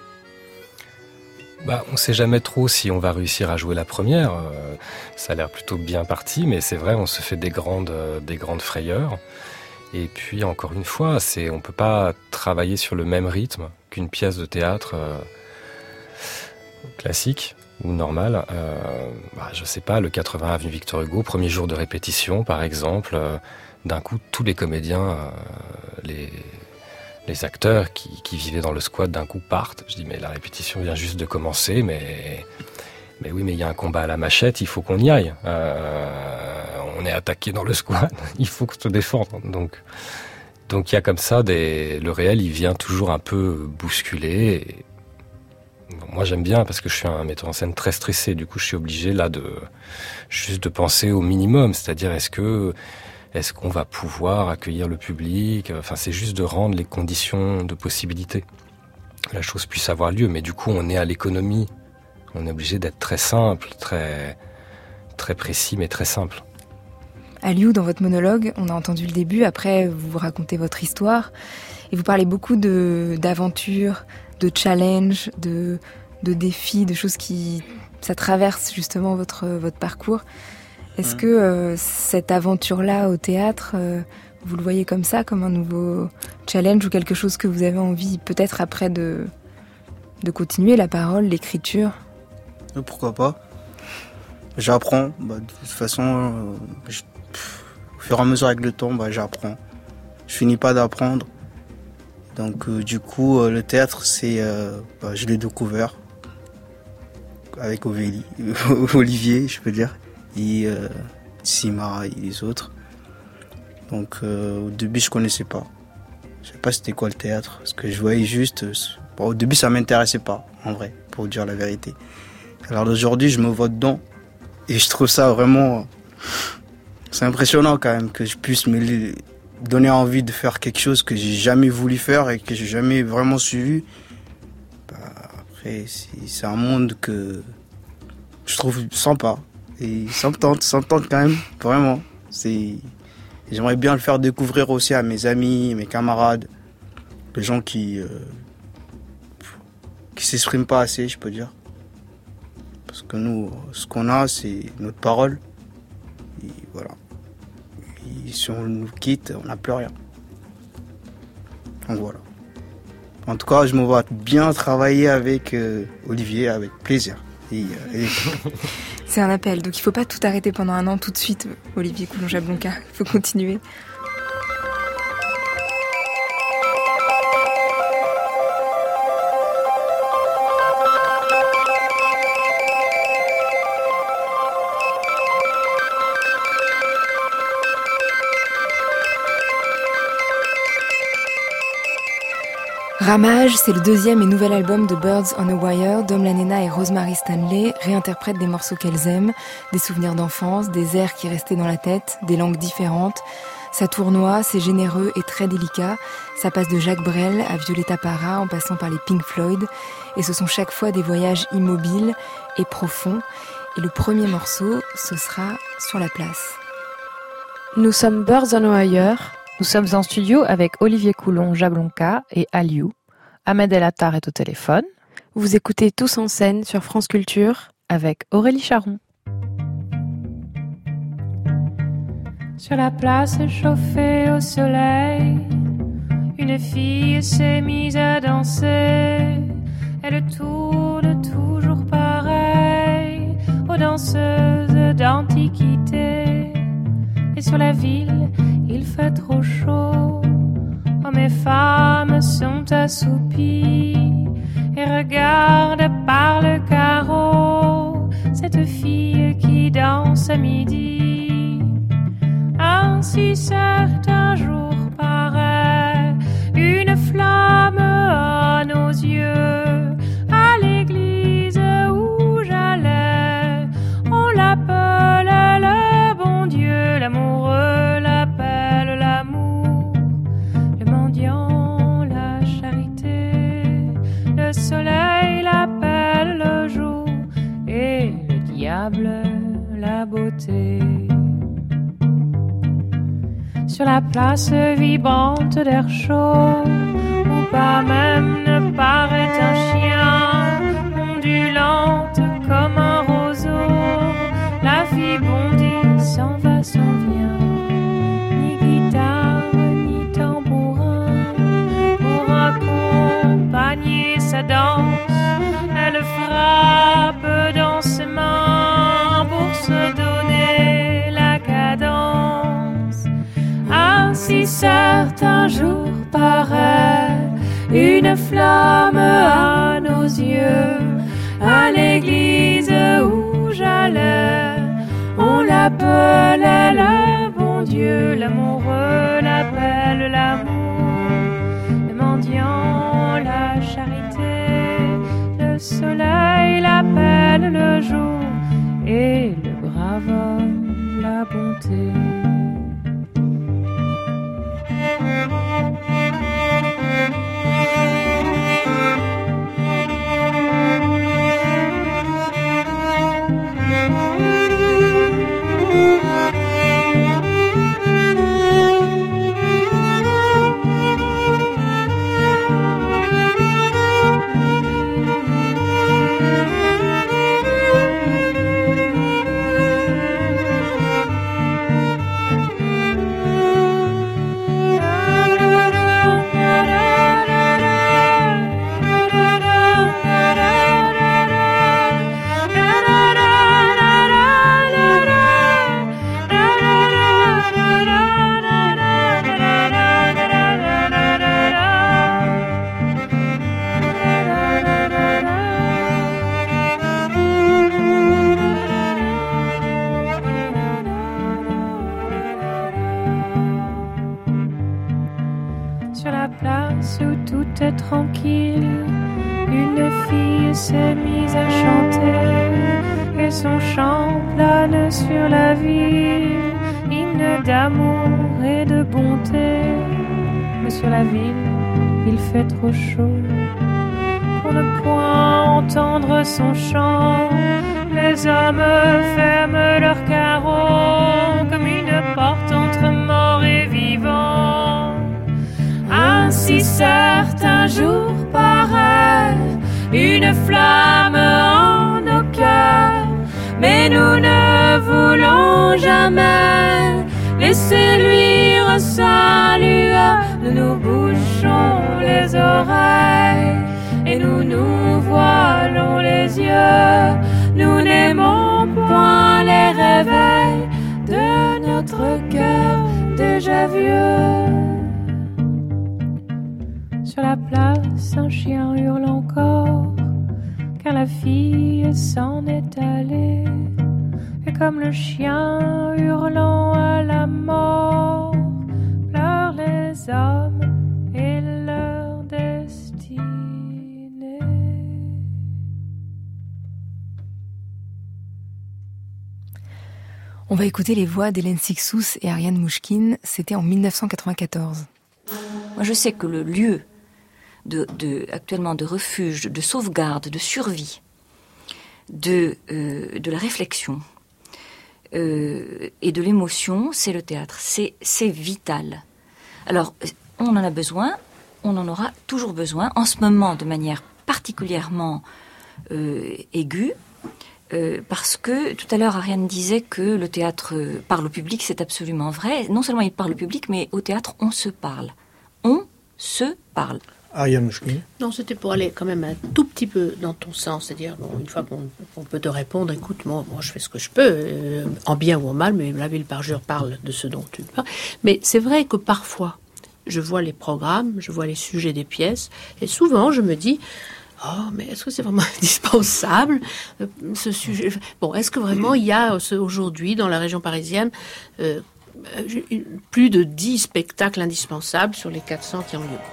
Bah, on ne sait jamais trop si on va réussir à jouer la première. Euh, ça a l'air plutôt bien parti, mais c'est vrai, on se fait des grandes, euh, des grandes frayeurs. Et puis, encore une fois, c'est, on ne peut pas travailler sur le même rythme qu'une pièce de théâtre euh, classique ou normale. Euh, bah, je ne sais pas, le quatre-vingts avenue Victor Hugo, premier jour de répétition, par exemple, euh, d'un coup, tous les comédiens, euh, les... les acteurs qui, qui vivaient dans le squat d'un coup partent. Je dis mais la répétition vient juste de commencer, mais mais oui mais il y a un combat à la machette, il faut qu'on y aille. Euh, on est attaqué dans le squat, il faut se défendre. Donc donc il y a comme ça des le réel, il vient toujours un peu bousculer. Et, bon, moi j'aime bien parce que je suis un metteur en scène très stressé. Du coup je suis obligé là de juste de penser au minimum, c'est-à-dire est-ce que Est-ce qu'on va pouvoir accueillir le public? Enfin, c'est juste de rendre les conditions de possibilité. La chose puisse avoir lieu, mais du coup, on est à l'économie. On est obligé d'être très simple, très, très précis, mais très simple. Aliou, dans votre monologue, on a entendu le début, après vous racontez votre histoire, et vous parlez beaucoup de, d'aventures, de challenges, de, de défis, de choses qui... ça traverse justement votre, votre parcours. Est-ce que euh, cette aventure-là au théâtre, euh, vous le voyez comme ça, comme un nouveau challenge ou quelque chose que vous avez envie peut-être après de, de continuer, la parole, l'écriture? Pourquoi pas? J'apprends. Bah, de toute façon, euh, je, pff, au fur et à mesure avec le temps, bah, j'apprends. Je finis pas d'apprendre. Donc euh, du coup, euh, le théâtre, c'est, euh, bah, je l'ai découvert avec Ovélie, Olivier, je peux dire. Et euh, Sima et les autres. Donc euh, au début je connaissais pas. Je sais pas c'était quoi le théâtre, parce que je voyais juste... Bon, au début, ça m'intéressait pas, en vrai, pour dire la vérité. Alors d'aujourd'hui, je me vois dedans, et je trouve ça vraiment... C'est impressionnant quand même que je puisse me donner envie de faire quelque chose que j'ai jamais voulu faire et que j'ai jamais vraiment suivi. Bah, après, c'est, c'est un monde que je trouve sympa. Et ça me tente, ça me tente quand même, vraiment. C'est... J'aimerais bien le faire découvrir aussi à mes amis, mes camarades, les gens qui euh, qui s'expriment pas assez, je peux dire. Parce que nous, ce qu'on a, c'est notre parole. Et voilà. Et si on nous quitte, on n'a plus rien. Donc voilà. En tout cas, je me vois bien travailler avec euh, Olivier, avec plaisir. Et, euh, et... C'est un appel, donc il ne faut pas tout arrêter pendant un an tout de suite, Olivier Coulon-Jablonka. Il faut continuer. Ramage, c'est le deuxième et nouvel album de Birds on a Wire. Dom Lanena et Rosemary Stanley réinterprètent des morceaux qu'elles aiment, des souvenirs d'enfance, des airs qui restaient dans la tête, des langues différentes. Ça tournoie, c'est généreux et très délicat. Ça passe de Jacques Brel à Violetta Parra en passant par les Pink Floyd. Et ce sont chaque fois des voyages immobiles et profonds. Et le premier morceau, ce sera Sur la place. Nous sommes Birds on a Wire. Nous sommes en studio avec Olivier Coulon-Jablonka et Aliou. Ahmed El Attar est au téléphone. Vous écoutez Tous en scène sur France Culture avec Aurélie Charon. Sur la place chauffée au soleil, une fille s'est mise à danser. Elle tourne toujours pareil aux danseuses d'antiquité. Et sur la ville, il fait trop chaud. Hommes et femmes sont assoupies et regardent par le carreau cette fille qui danse à midi. Ainsi certains jours paraît une flamme à nos yeux. À l'église où j'allais, on l'appelait le bon Dieu. L'amoureux l'appelle l'amour, le mendiant la charité, le soleil l'appelle le jour et le diable la beauté. Sur la place vibrante d'air chaud, où pas même ne paraît un chien, ondulante comme un roseau, la fille bondit, s'en va, s'en vient. Ni guitare, ni tambourin, pour accompagner sa danse, elle frappe dans ses mains pour se donner la cadence. Ainsi certains jours paraît une flamme à nos yeux. À l'église où j'allais, on l'appelait le bon Dieu. L'amoureux l'appelle l'amour, le mendiant la charité, le soleil l'appelle le jour et le brave homme la bonté. sur la place où tout est tranquille, une fille s'est mise à chanter et son chant plane sur la ville, hymne d'amour et de bonté. Mais sur la ville, il fait trop chaud pour ne point entendre son chant. Les hommes ferment leurs carreaux comme une porte entre mort et vivant. Ainsi certains jours paraît une flamme en nos cœurs, mais nous ne voulons jamais laisser luire sa lueur. Nous nous bouchons les oreilles et nous nous voilons les yeux. Nous n'aimons point les réveils de notre cœur déjà vieux. Sur la place, un chien hurle encore, car la fille s'en est allée. Et comme le chien hurlant à la mort, pleurent les hommes et leur destinée. On va écouter les voix d'Hélène Sixous et Ariane Mouchkine, c'était en dix-neuf cent quatre-vingt-quatorze. Moi, je sais que le lieu de, de, actuellement de refuge, de sauvegarde, de survie, de, euh, de la réflexion euh, et de l'émotion, c'est le théâtre. C'est, c'est vital. Alors, on en a besoin, on en aura toujours besoin, en ce moment de manière particulièrement euh, aiguë, Euh, parce que tout à l'heure Ariane disait que le théâtre parle au public, c'est absolument vrai. Non seulement il parle au public, mais au théâtre on se parle. On se parle. Ariane Mouchkine. Non, c'était pour aller quand même un tout petit peu dans ton sens, c'est-à-dire bon, une fois qu'on on peut te répondre, écoute, moi, moi je fais ce que je peux, euh, en bien ou en mal, mais la Ville-Parjure parle de ce dont tu parles. Mais c'est vrai que parfois, je vois les programmes, je vois les sujets des pièces, et souvent je me dis, oh, mais est-ce que c'est vraiment indispensable, euh, ce sujet? Bon, est-ce que vraiment il y a ce, aujourd'hui, dans la région parisienne, euh, plus de dix spectacles indispensables sur les quatre cents qui ont lieu?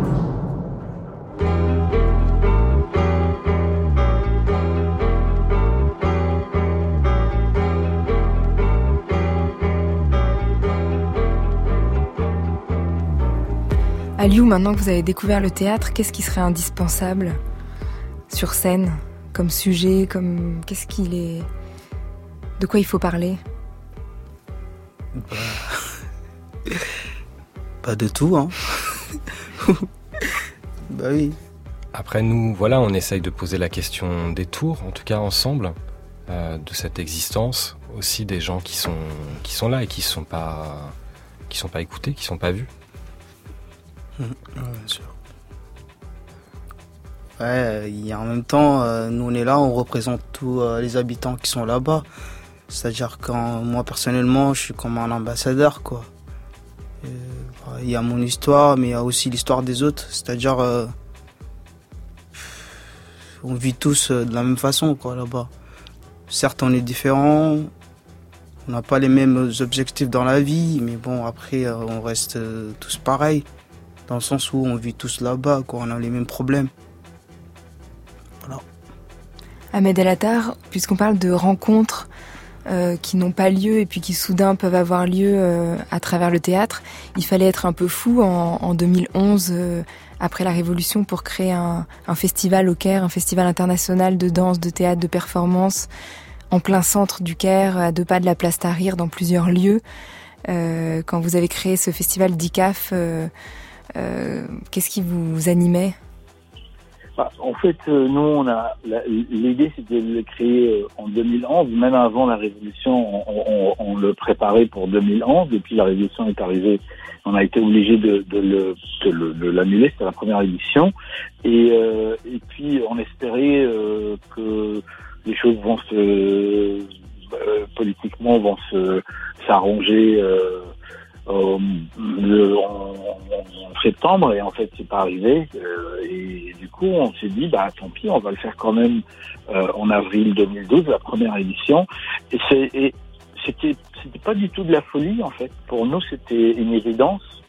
Aliou, maintenant que vous avez découvert le théâtre, qu'est-ce qui serait indispensable sur scène, comme sujet, comme qu'est-ce qu'il est, de quoi il faut parler? Bah, pas de tout, hein. Bah oui. Après nous, voilà, on essaye de poser la question des tours, en tout cas ensemble, euh, de cette existence, aussi des gens qui sont qui sont là et qui sont pas qui sont pas écoutés, qui sont pas vus. Mmh, bien sûr. Ouais, il y a en même temps, euh, nous on est là, on représente tous euh, les habitants qui sont là-bas. C'est-à-dire que moi personnellement, je suis comme un ambassadeur, quoi. Il bah, y a mon histoire, mais il y a aussi l'histoire des autres. C'est-à-dire, euh, on vit tous euh, de la même façon, quoi, là-bas. Certes, on est différents, on n'a pas les mêmes objectifs dans la vie, mais bon, après, euh, on reste euh, tous pareils. Dans le sens où on vit tous là-bas, quoi, on a les mêmes problèmes. Voilà. Ahmed El Attar, puisqu'on parle de rencontres euh, qui n'ont pas lieu et puis qui soudain peuvent avoir lieu euh, à travers le théâtre, il fallait être un peu fou en, en deux mille onze, euh, après la Révolution, pour créer un, un festival au Caire, un festival international de danse, de théâtre, de performance, en plein centre du Caire, à deux pas de la place Tahrir, dans plusieurs lieux. Euh, quand vous avez créé ce festival d'I C A F, euh, Euh, qu'est-ce qui vous animait? Bah, en fait, euh, nous, on a la, l'idée, c'était de le créer euh, en deux mille onze, même avant la Révolution, on, on, on le préparait pour deux mille onze, et puis la Révolution est arrivée, on a été obligé de, de, le, de, le, de l'annuler, c'était la première édition, et, euh, et puis on espérait euh, que les choses vont se, euh, politiquement, vont se s'arranger. Euh, Euh, le, en, en septembre, et en fait c'est pas arrivé, euh, et du coup on s'est dit bah tant pis, on va le faire quand même euh, en avril deux mille douze, la première édition, et, c'est, et c'était c'était pas du tout de la folie en fait, pour nous c'était une évidence,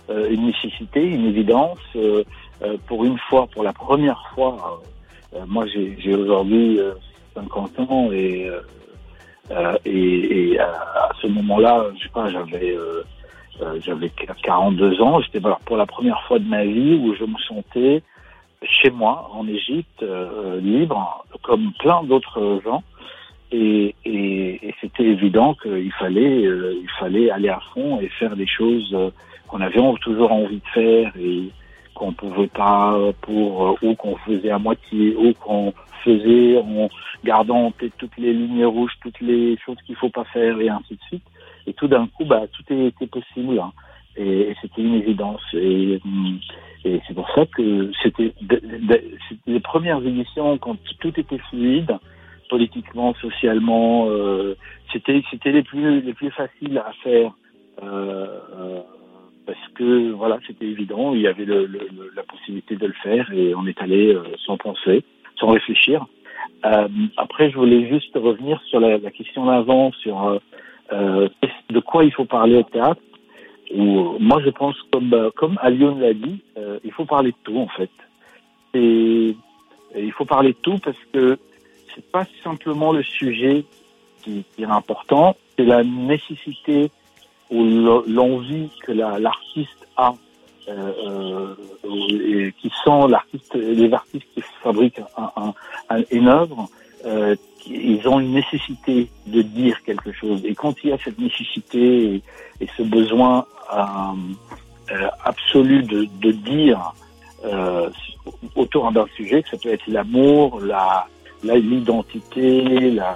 euh, une nécessité, une évidence. Euh, euh, pour une fois, pour la première fois, euh, moi j'ai, j'ai aujourd'hui euh, cinquante ans et, euh, et, et à, à ce moment-là, je sais pas, j'avais euh, euh, j'avais quarante-deux ans. J'étais alors, pour la première fois de ma vie où je me sentais chez moi en Égypte, euh, libre, comme plein d'autres gens. Et, et, et c'était évident qu'il fallait, euh, il fallait aller à fond et faire des choses euh, qu'on avait toujours envie de faire et qu'on pouvait pas pour, euh, ou qu'on faisait à moitié, ou qu'on faisait en gardant en tête toutes les lignes rouges, toutes les choses qu'il faut pas faire et ainsi de suite. Et tout d'un coup, bah, tout était possible. Hein. Et, et c'était une évidence. Et, et c'est pour ça que c'était, de, de, c'était les premières éditions quand tout était fluide, politiquement, socialement, euh, c'était c'était les plus les plus faciles à faire euh, euh, parce que voilà, c'était évident, il y avait le, le, la possibilité de le faire et on est allé euh, sans penser, sans réfléchir. Euh, après, je voulais juste revenir sur la, la question d'avant, sur euh, de quoi il faut parler au théâtre. Ou moi, je pense comme comme Alioune l'a dit, euh, il faut parler de tout en fait. Et, et il faut parler de tout parce que c'est pas simplement le sujet qui, qui est important, c'est la nécessité ou l'envie que la, l'artiste a, euh, euh, et qui sent l'artiste, les artistes qui fabriquent un, un, un, une œuvre, euh, ils ont une nécessité de dire quelque chose. Et quand il y a cette nécessité et, et ce besoin euh, euh, absolu de, de dire euh, autour d'un sujet, que ça peut être l'amour, la Là, l'identité, la,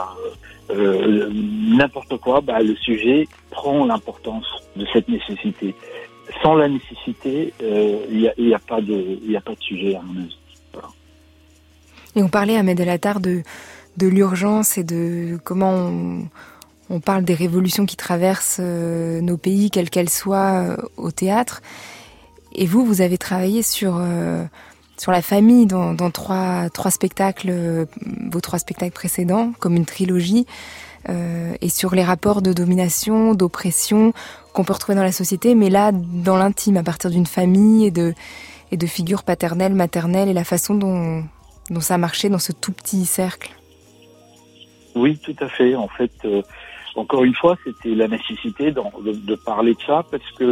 euh, n'importe quoi, bah, le sujet prend l'importance de cette nécessité. Sans la nécessité, il euh, n'y a, a pas de, il y a pas de sujet à mon avis. Voilà. Et on parlait, Ahmed El Attar, de, de l'urgence et de comment on, on parle des révolutions qui traversent euh, nos pays, quelles qu'elles soient, euh, au théâtre. Et vous, vous avez travaillé sur... Euh, sur la famille dans, dans trois, trois spectacles, euh, vos trois spectacles précédents, comme une trilogie, euh, et sur les rapports de domination, d'oppression qu'on peut retrouver dans la société, mais là, dans l'intime, à partir d'une famille et de, et de figures paternelles, maternelles, et la façon dont, dont ça marchait dans ce tout petit cercle. Oui, tout à fait. En fait, euh, encore une fois, c'était la nécessité de, de, de parler de ça, parce que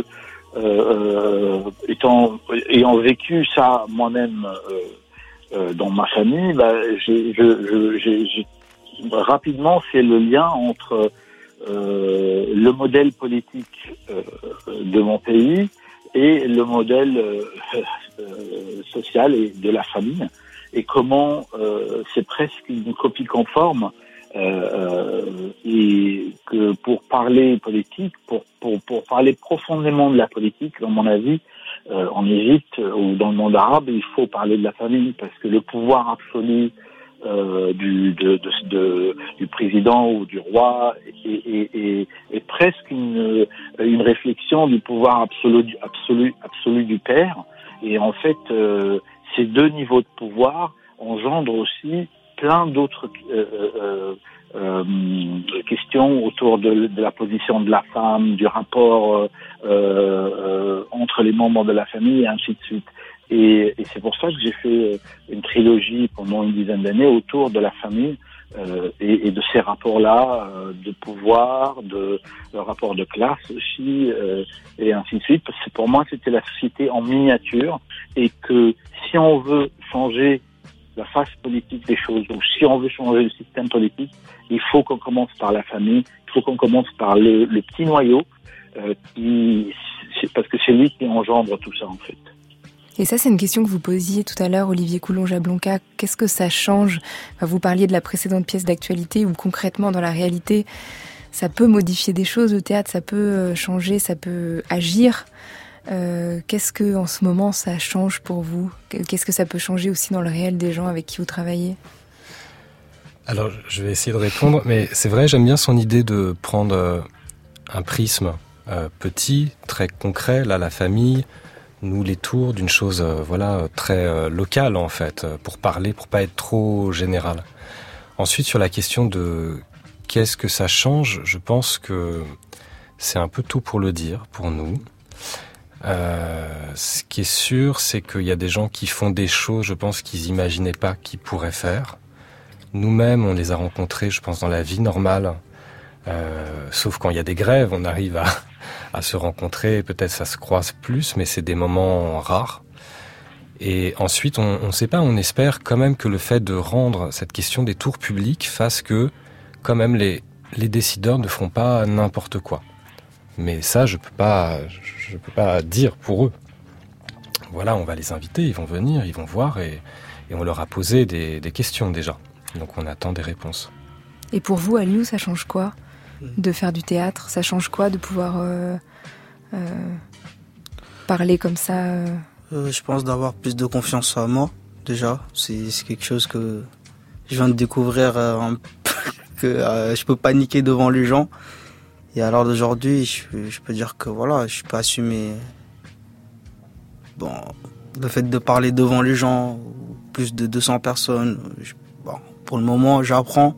Euh, étant ayant vécu ça moi-même euh, euh, dans ma famille, bah, j'ai, je, je, j'ai, j'ai, rapidement fait le lien entre euh, le modèle politique euh, de mon pays et le modèle euh, euh, social et de la famille, et comment euh, c'est presque une copie conforme. Euh, et que pour parler politique, pour, pour, pour parler profondément de la politique, dans mon avis, euh, en Égypte ou dans le monde arabe, il faut parler de la famille, parce que le pouvoir absolu euh, du, de, de, de, du président ou du roi est, est, est, est presque une, une réflexion du pouvoir absolu, absolu, absolu du père. Et en fait, euh, ces deux niveaux de pouvoir engendrent aussi plein d'autres euh, euh, euh, questions autour de, de la position de la femme, du rapport euh, euh, entre les membres de la famille, et ainsi de suite. Et, et c'est pour ça que j'ai fait une trilogie pendant une dizaine d'années autour de la famille euh, et, et de ces rapports-là, euh, de pouvoir, de, de rapport de classe aussi, euh, et ainsi de suite. Parce que pour moi, c'était la société en miniature, et que si on veut changer la face politique des choses, donc si on veut changer le système politique, il faut qu'on commence par la famille, il faut qu'on commence par le, le petit noyau, euh, qui, c'est parce que c'est lui qui engendre tout ça en fait. Et ça, c'est une question que vous posiez tout à l'heure, Olivier Coulon-Jablonka. Qu'est-ce que ça change ? Enfin, vous parliez de la précédente pièce d'actualité, où concrètement, dans la réalité, ça peut modifier des choses, le théâtre, ça peut changer, ça peut agir. Euh, qu'est-ce que, en ce moment, ça change pour vous ? Qu'est-ce que ça peut changer aussi dans le réel des gens avec qui vous travaillez ? Alors, je vais essayer de répondre, mais c'est vrai, j'aime bien son idée de prendre un prisme euh, petit, très concret, là, la famille, nous, les tours, d'une chose, euh, voilà, très euh, locale, en fait, pour parler, pour pas être trop général. Ensuite, sur la question de qu'est-ce que ça change, je pense que c'est un peu tôt pour le dire, pour nous. Euh, ce qui est sûr, c'est qu'il y a des gens qui font des choses, je pense, qu'ils imaginaient pas qu'ils pourraient faire. Nous-mêmes, on les a rencontrés, je pense, dans la vie normale. Euh, sauf quand il y a des grèves, on arrive à, à se rencontrer, peut-être ça se croise plus, mais c'est des moments rares. Et ensuite, on ne sait pas, on espère quand même que le fait de rendre cette question des tours publics fasse que, quand même, les, les décideurs ne feront pas n'importe quoi. Mais ça, je peux pas, je peux pas dire pour eux. Voilà, on va les inviter, ils vont venir, ils vont voir, et, et on leur a posé des, des questions déjà. Donc on attend des réponses. Et pour vous, Aliou, ça change quoi de faire du théâtre? Ça change quoi de pouvoir euh, euh, parler comme ça euh... Euh, je pense d'avoir plus de confiance en moi, déjà. C'est, c'est quelque chose que je viens de découvrir, euh, un peu, que euh, je peux paniquer devant les gens. Et à l'heure d'aujourd'hui, je, je peux dire que voilà, je peux assumer bon, le fait de parler devant les gens, plus de deux cents personnes. Je, bon, pour le moment, j'apprends.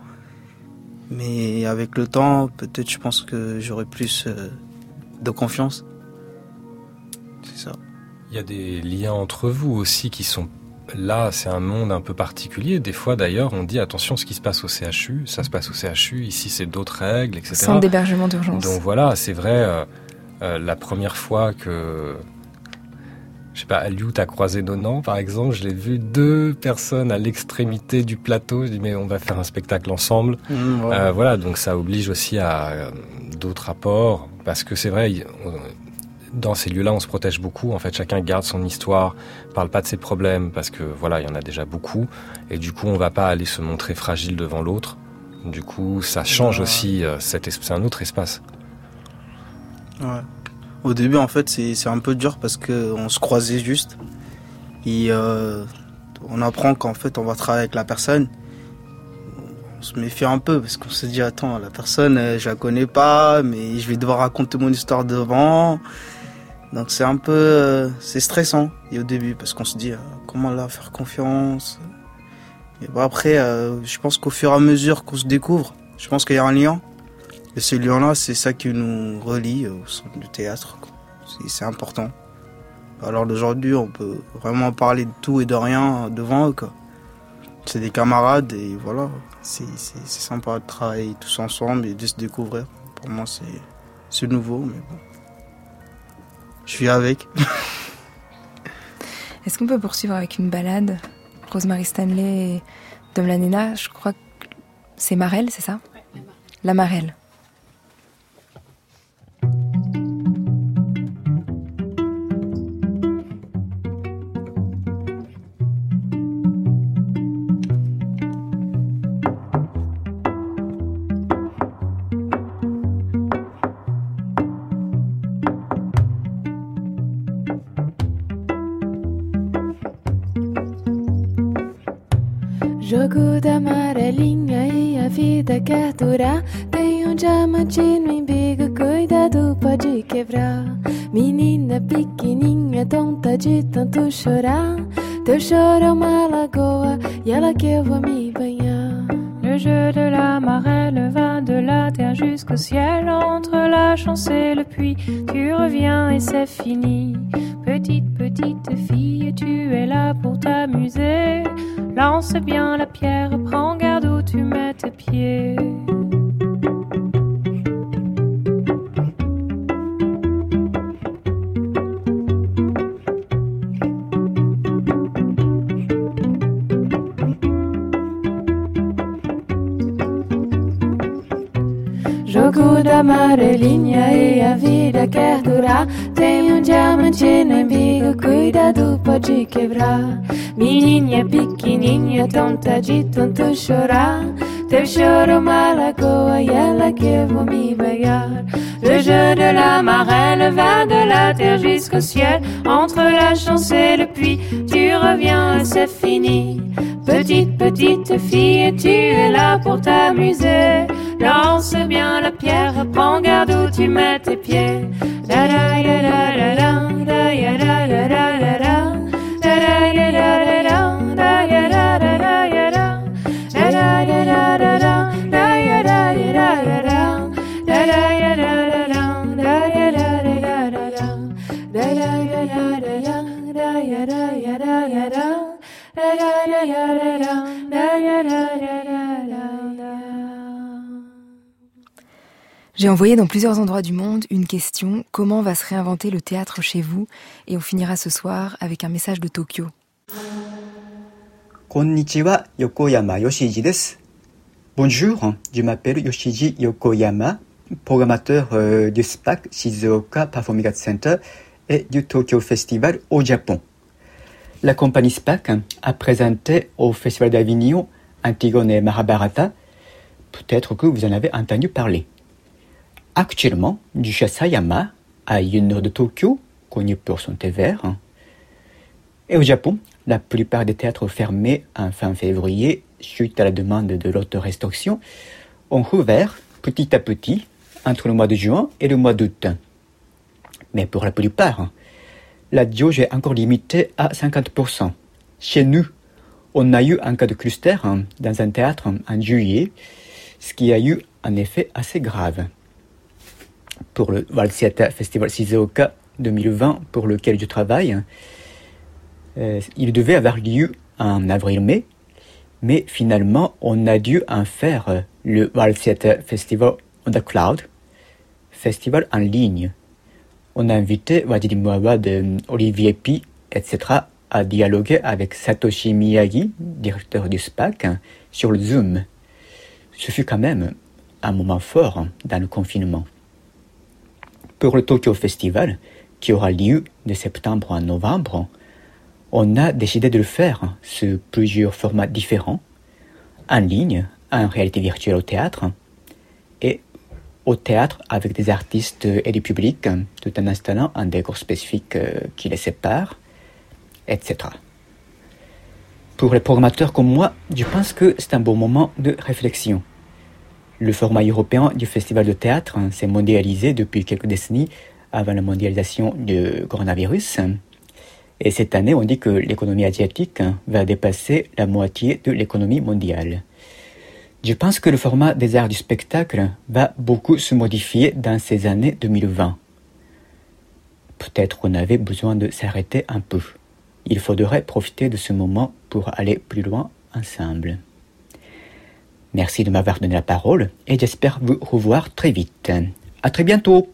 Mais avec le temps, peut-être je pense que j'aurai plus euh, de confiance. C'est ça. Il y a des liens entre vous aussi qui sont là, c'est un monde un peu particulier. Des fois d'ailleurs, on dit attention, ce qui se passe au C H U, ça se passe au C H U, ici c'est d'autres règles, et cetera. Centre d'hébergement d'urgence. Donc voilà, c'est vrai, euh, euh, la première fois que, je sais pas, Aliou, t'as croisé Nonan par exemple, je l'ai vu deux personnes à l'extrémité du plateau, je dis mais on va faire un spectacle ensemble. Mmh, ouais. euh, voilà, donc ça oblige aussi à euh, d'autres rapports, parce que c'est vrai, on, dans ces lieux-là, on se protège beaucoup. En fait, chacun garde son histoire, parle pas de ses problèmes, parce que voilà, il y en a déjà beaucoup. Et du coup, on va pas aller se montrer fragile devant l'autre. Du coup, ça change ouais. aussi. Euh, cet es- c'est un autre espace. Ouais. Au début, en fait, c'est, c'est un peu dur parce que on se croisait juste. Et euh, on apprend qu'en fait, on va travailler avec la personne. On se méfie un peu parce qu'on se dit attends, la personne, je la connais pas, mais je vais devoir raconter mon histoire devant. Donc c'est un peu, euh, c'est stressant et au début parce qu'on se dit euh, comment là faire confiance. Et bon après, euh, je pense qu'au fur et à mesure qu'on se découvre, je pense qu'il y a un lien. Et ce lien-là, c'est ça qui nous relie au centre du théâtre. Quoi. C'est, c'est important. Alors d'aujourd'hui, on peut vraiment parler de tout et de rien devant eux. Quoi. C'est des camarades et voilà, c'est, c'est, c'est sympa de travailler tous ensemble et de se découvrir. Pour moi, c'est, c'est nouveau, mais bon. Je suis avec. Est-ce qu'on peut poursuivre avec une balade? Rosemary Stanley et Dom Lanena, je crois que c'est Marelle, c'est ça? Ouais, la Marelle. Jogo da amarelinha e a vida quer durar. Tem um diamante no embigo, cuidado, pode quebrar. Menina pequenininha, tonta de tanto chorar. Teu choro é uma lagoa e ela que eu vou me banhar. Le jeu de la marelle va de la terre jusqu'au ciel. Entre la chance et le puits, tu reviens et c'est fini. Petite, petite fille, tu es là pour t'amuser. Lance bien la pierre, prends garde où tu mets tes pieds. Jogo da amarelinha e a vida quer durar. Tem um diamante no embigo, cuidado, pode quebrar. Menininha pequenininha, tonta de tanto chorar. Teu choro é uma lagoa e ela que eu vou me banhar. Le jeu de la marelle va de la terre jusqu'au ciel. Entre la chance et le puits, tu reviens et c'est fini. Petite, petite fille, tu es là pour t'amuser. Lance bien la pierre, prends garde où tu mets tes pieds. Da da da da da da da da da da da. Da da da da da da da da da da da. Da da da da da da da da da da da. Da da da da da da da da da da da. Da da J'ai envoyé dans plusieurs endroits du monde une question: comment va se réinventer le théâtre chez vous? Et on finira ce soir avec un message de Tokyo. Konnichiwa, Yokoyama Yoshiji desu. Bonjour, je m'appelle Yoshiji Yokoyama, programmateur euh, du S P A C Shizuoka Performing Arts Center et du Tokyo Festival au Japon. La compagnie S P A C a présenté au Festival d'Avignon Antigone et Mahabharata. Peut-être que vous en avez entendu parler. Actuellement, du Sayama, à une heure de Tokyo, connu pour son thé vert. Et au Japon, la plupart des théâtres fermés en fin février, suite à la demande de l'autorestriction, ont rouvert petit à petit entre le mois de juin et le mois d'août. Mais pour la plupart, la jauge est encore limitée à cinquante pour cent. Chez nous, on a eu un cas de cluster dans un théâtre en juillet, ce qui a eu un effet assez grave. Pour le World Theatre Festival Shizuoka deux mille vingt, pour lequel je travaille, euh, il devait avoir lieu en avril-mai, mais finalement, on a dû en faire le World Theatre Festival on the Cloud, festival en ligne. On a invité Wajiri Mawad, Olivier Pi, et cetera à dialoguer avec Satoshi Miyagi, directeur du S P A C, sur le Zoom. Ce fut quand même un moment fort dans le confinement. Pour le Tokyo Festival, qui aura lieu de septembre à novembre, on a décidé de le faire sous plusieurs formats différents, en ligne, en réalité virtuelle au théâtre, et au théâtre avec des artistes et du public, tout en installant un décor spécifique qui les sépare, et cetera. Pour les programmateurs comme moi, je pense que c'est un bon moment de réflexion. Le format européen du festival de théâtre s'est mondialisé depuis quelques décennies avant la mondialisation du coronavirus. Et cette année, on dit que l'économie asiatique va dépasser la moitié de l'économie mondiale. Je pense que le format des arts du spectacle va beaucoup se modifier dans ces années deux mille vingt. Peut-être qu'on avait besoin de s'arrêter un peu. Il faudrait profiter de ce moment pour aller plus loin ensemble. Merci de m'avoir donné la parole et j'espère vous revoir très vite. À très bientôt!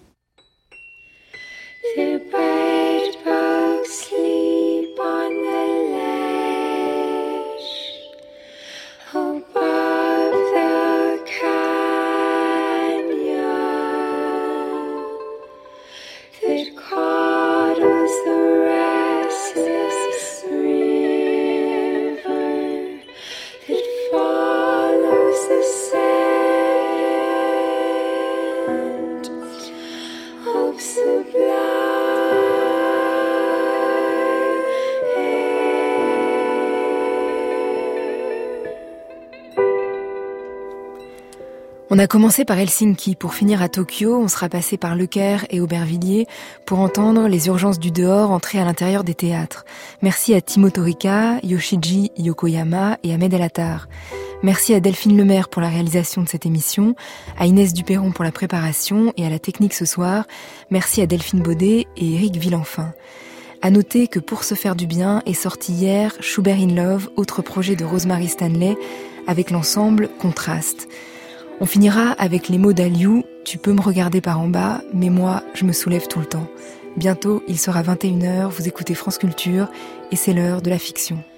On a commencé par Helsinki, pour finir à Tokyo, on sera passé par Le Caire et Aubervilliers pour entendre les urgences du dehors entrer à l'intérieur des théâtres. Merci à Timo Torika, Yoshiji Yokoyama et Ahmed El Attar. Merci à Delphine Lemaire pour la réalisation de cette émission, à Inès Duperron pour la préparation et à la technique ce soir. Merci à Delphine Baudet et Eric Villenfin. À noter que Pour se faire du bien est sorti hier Schubert in Love, autre projet de Rosemary Stanley, avec l'ensemble Contraste. On finira avec les mots d'Aliou, tu peux me regarder par en bas, mais moi, je me soulève tout le temps. Bientôt, il sera vingt et une heures, vous écoutez France Culture, et c'est l'heure de la fiction.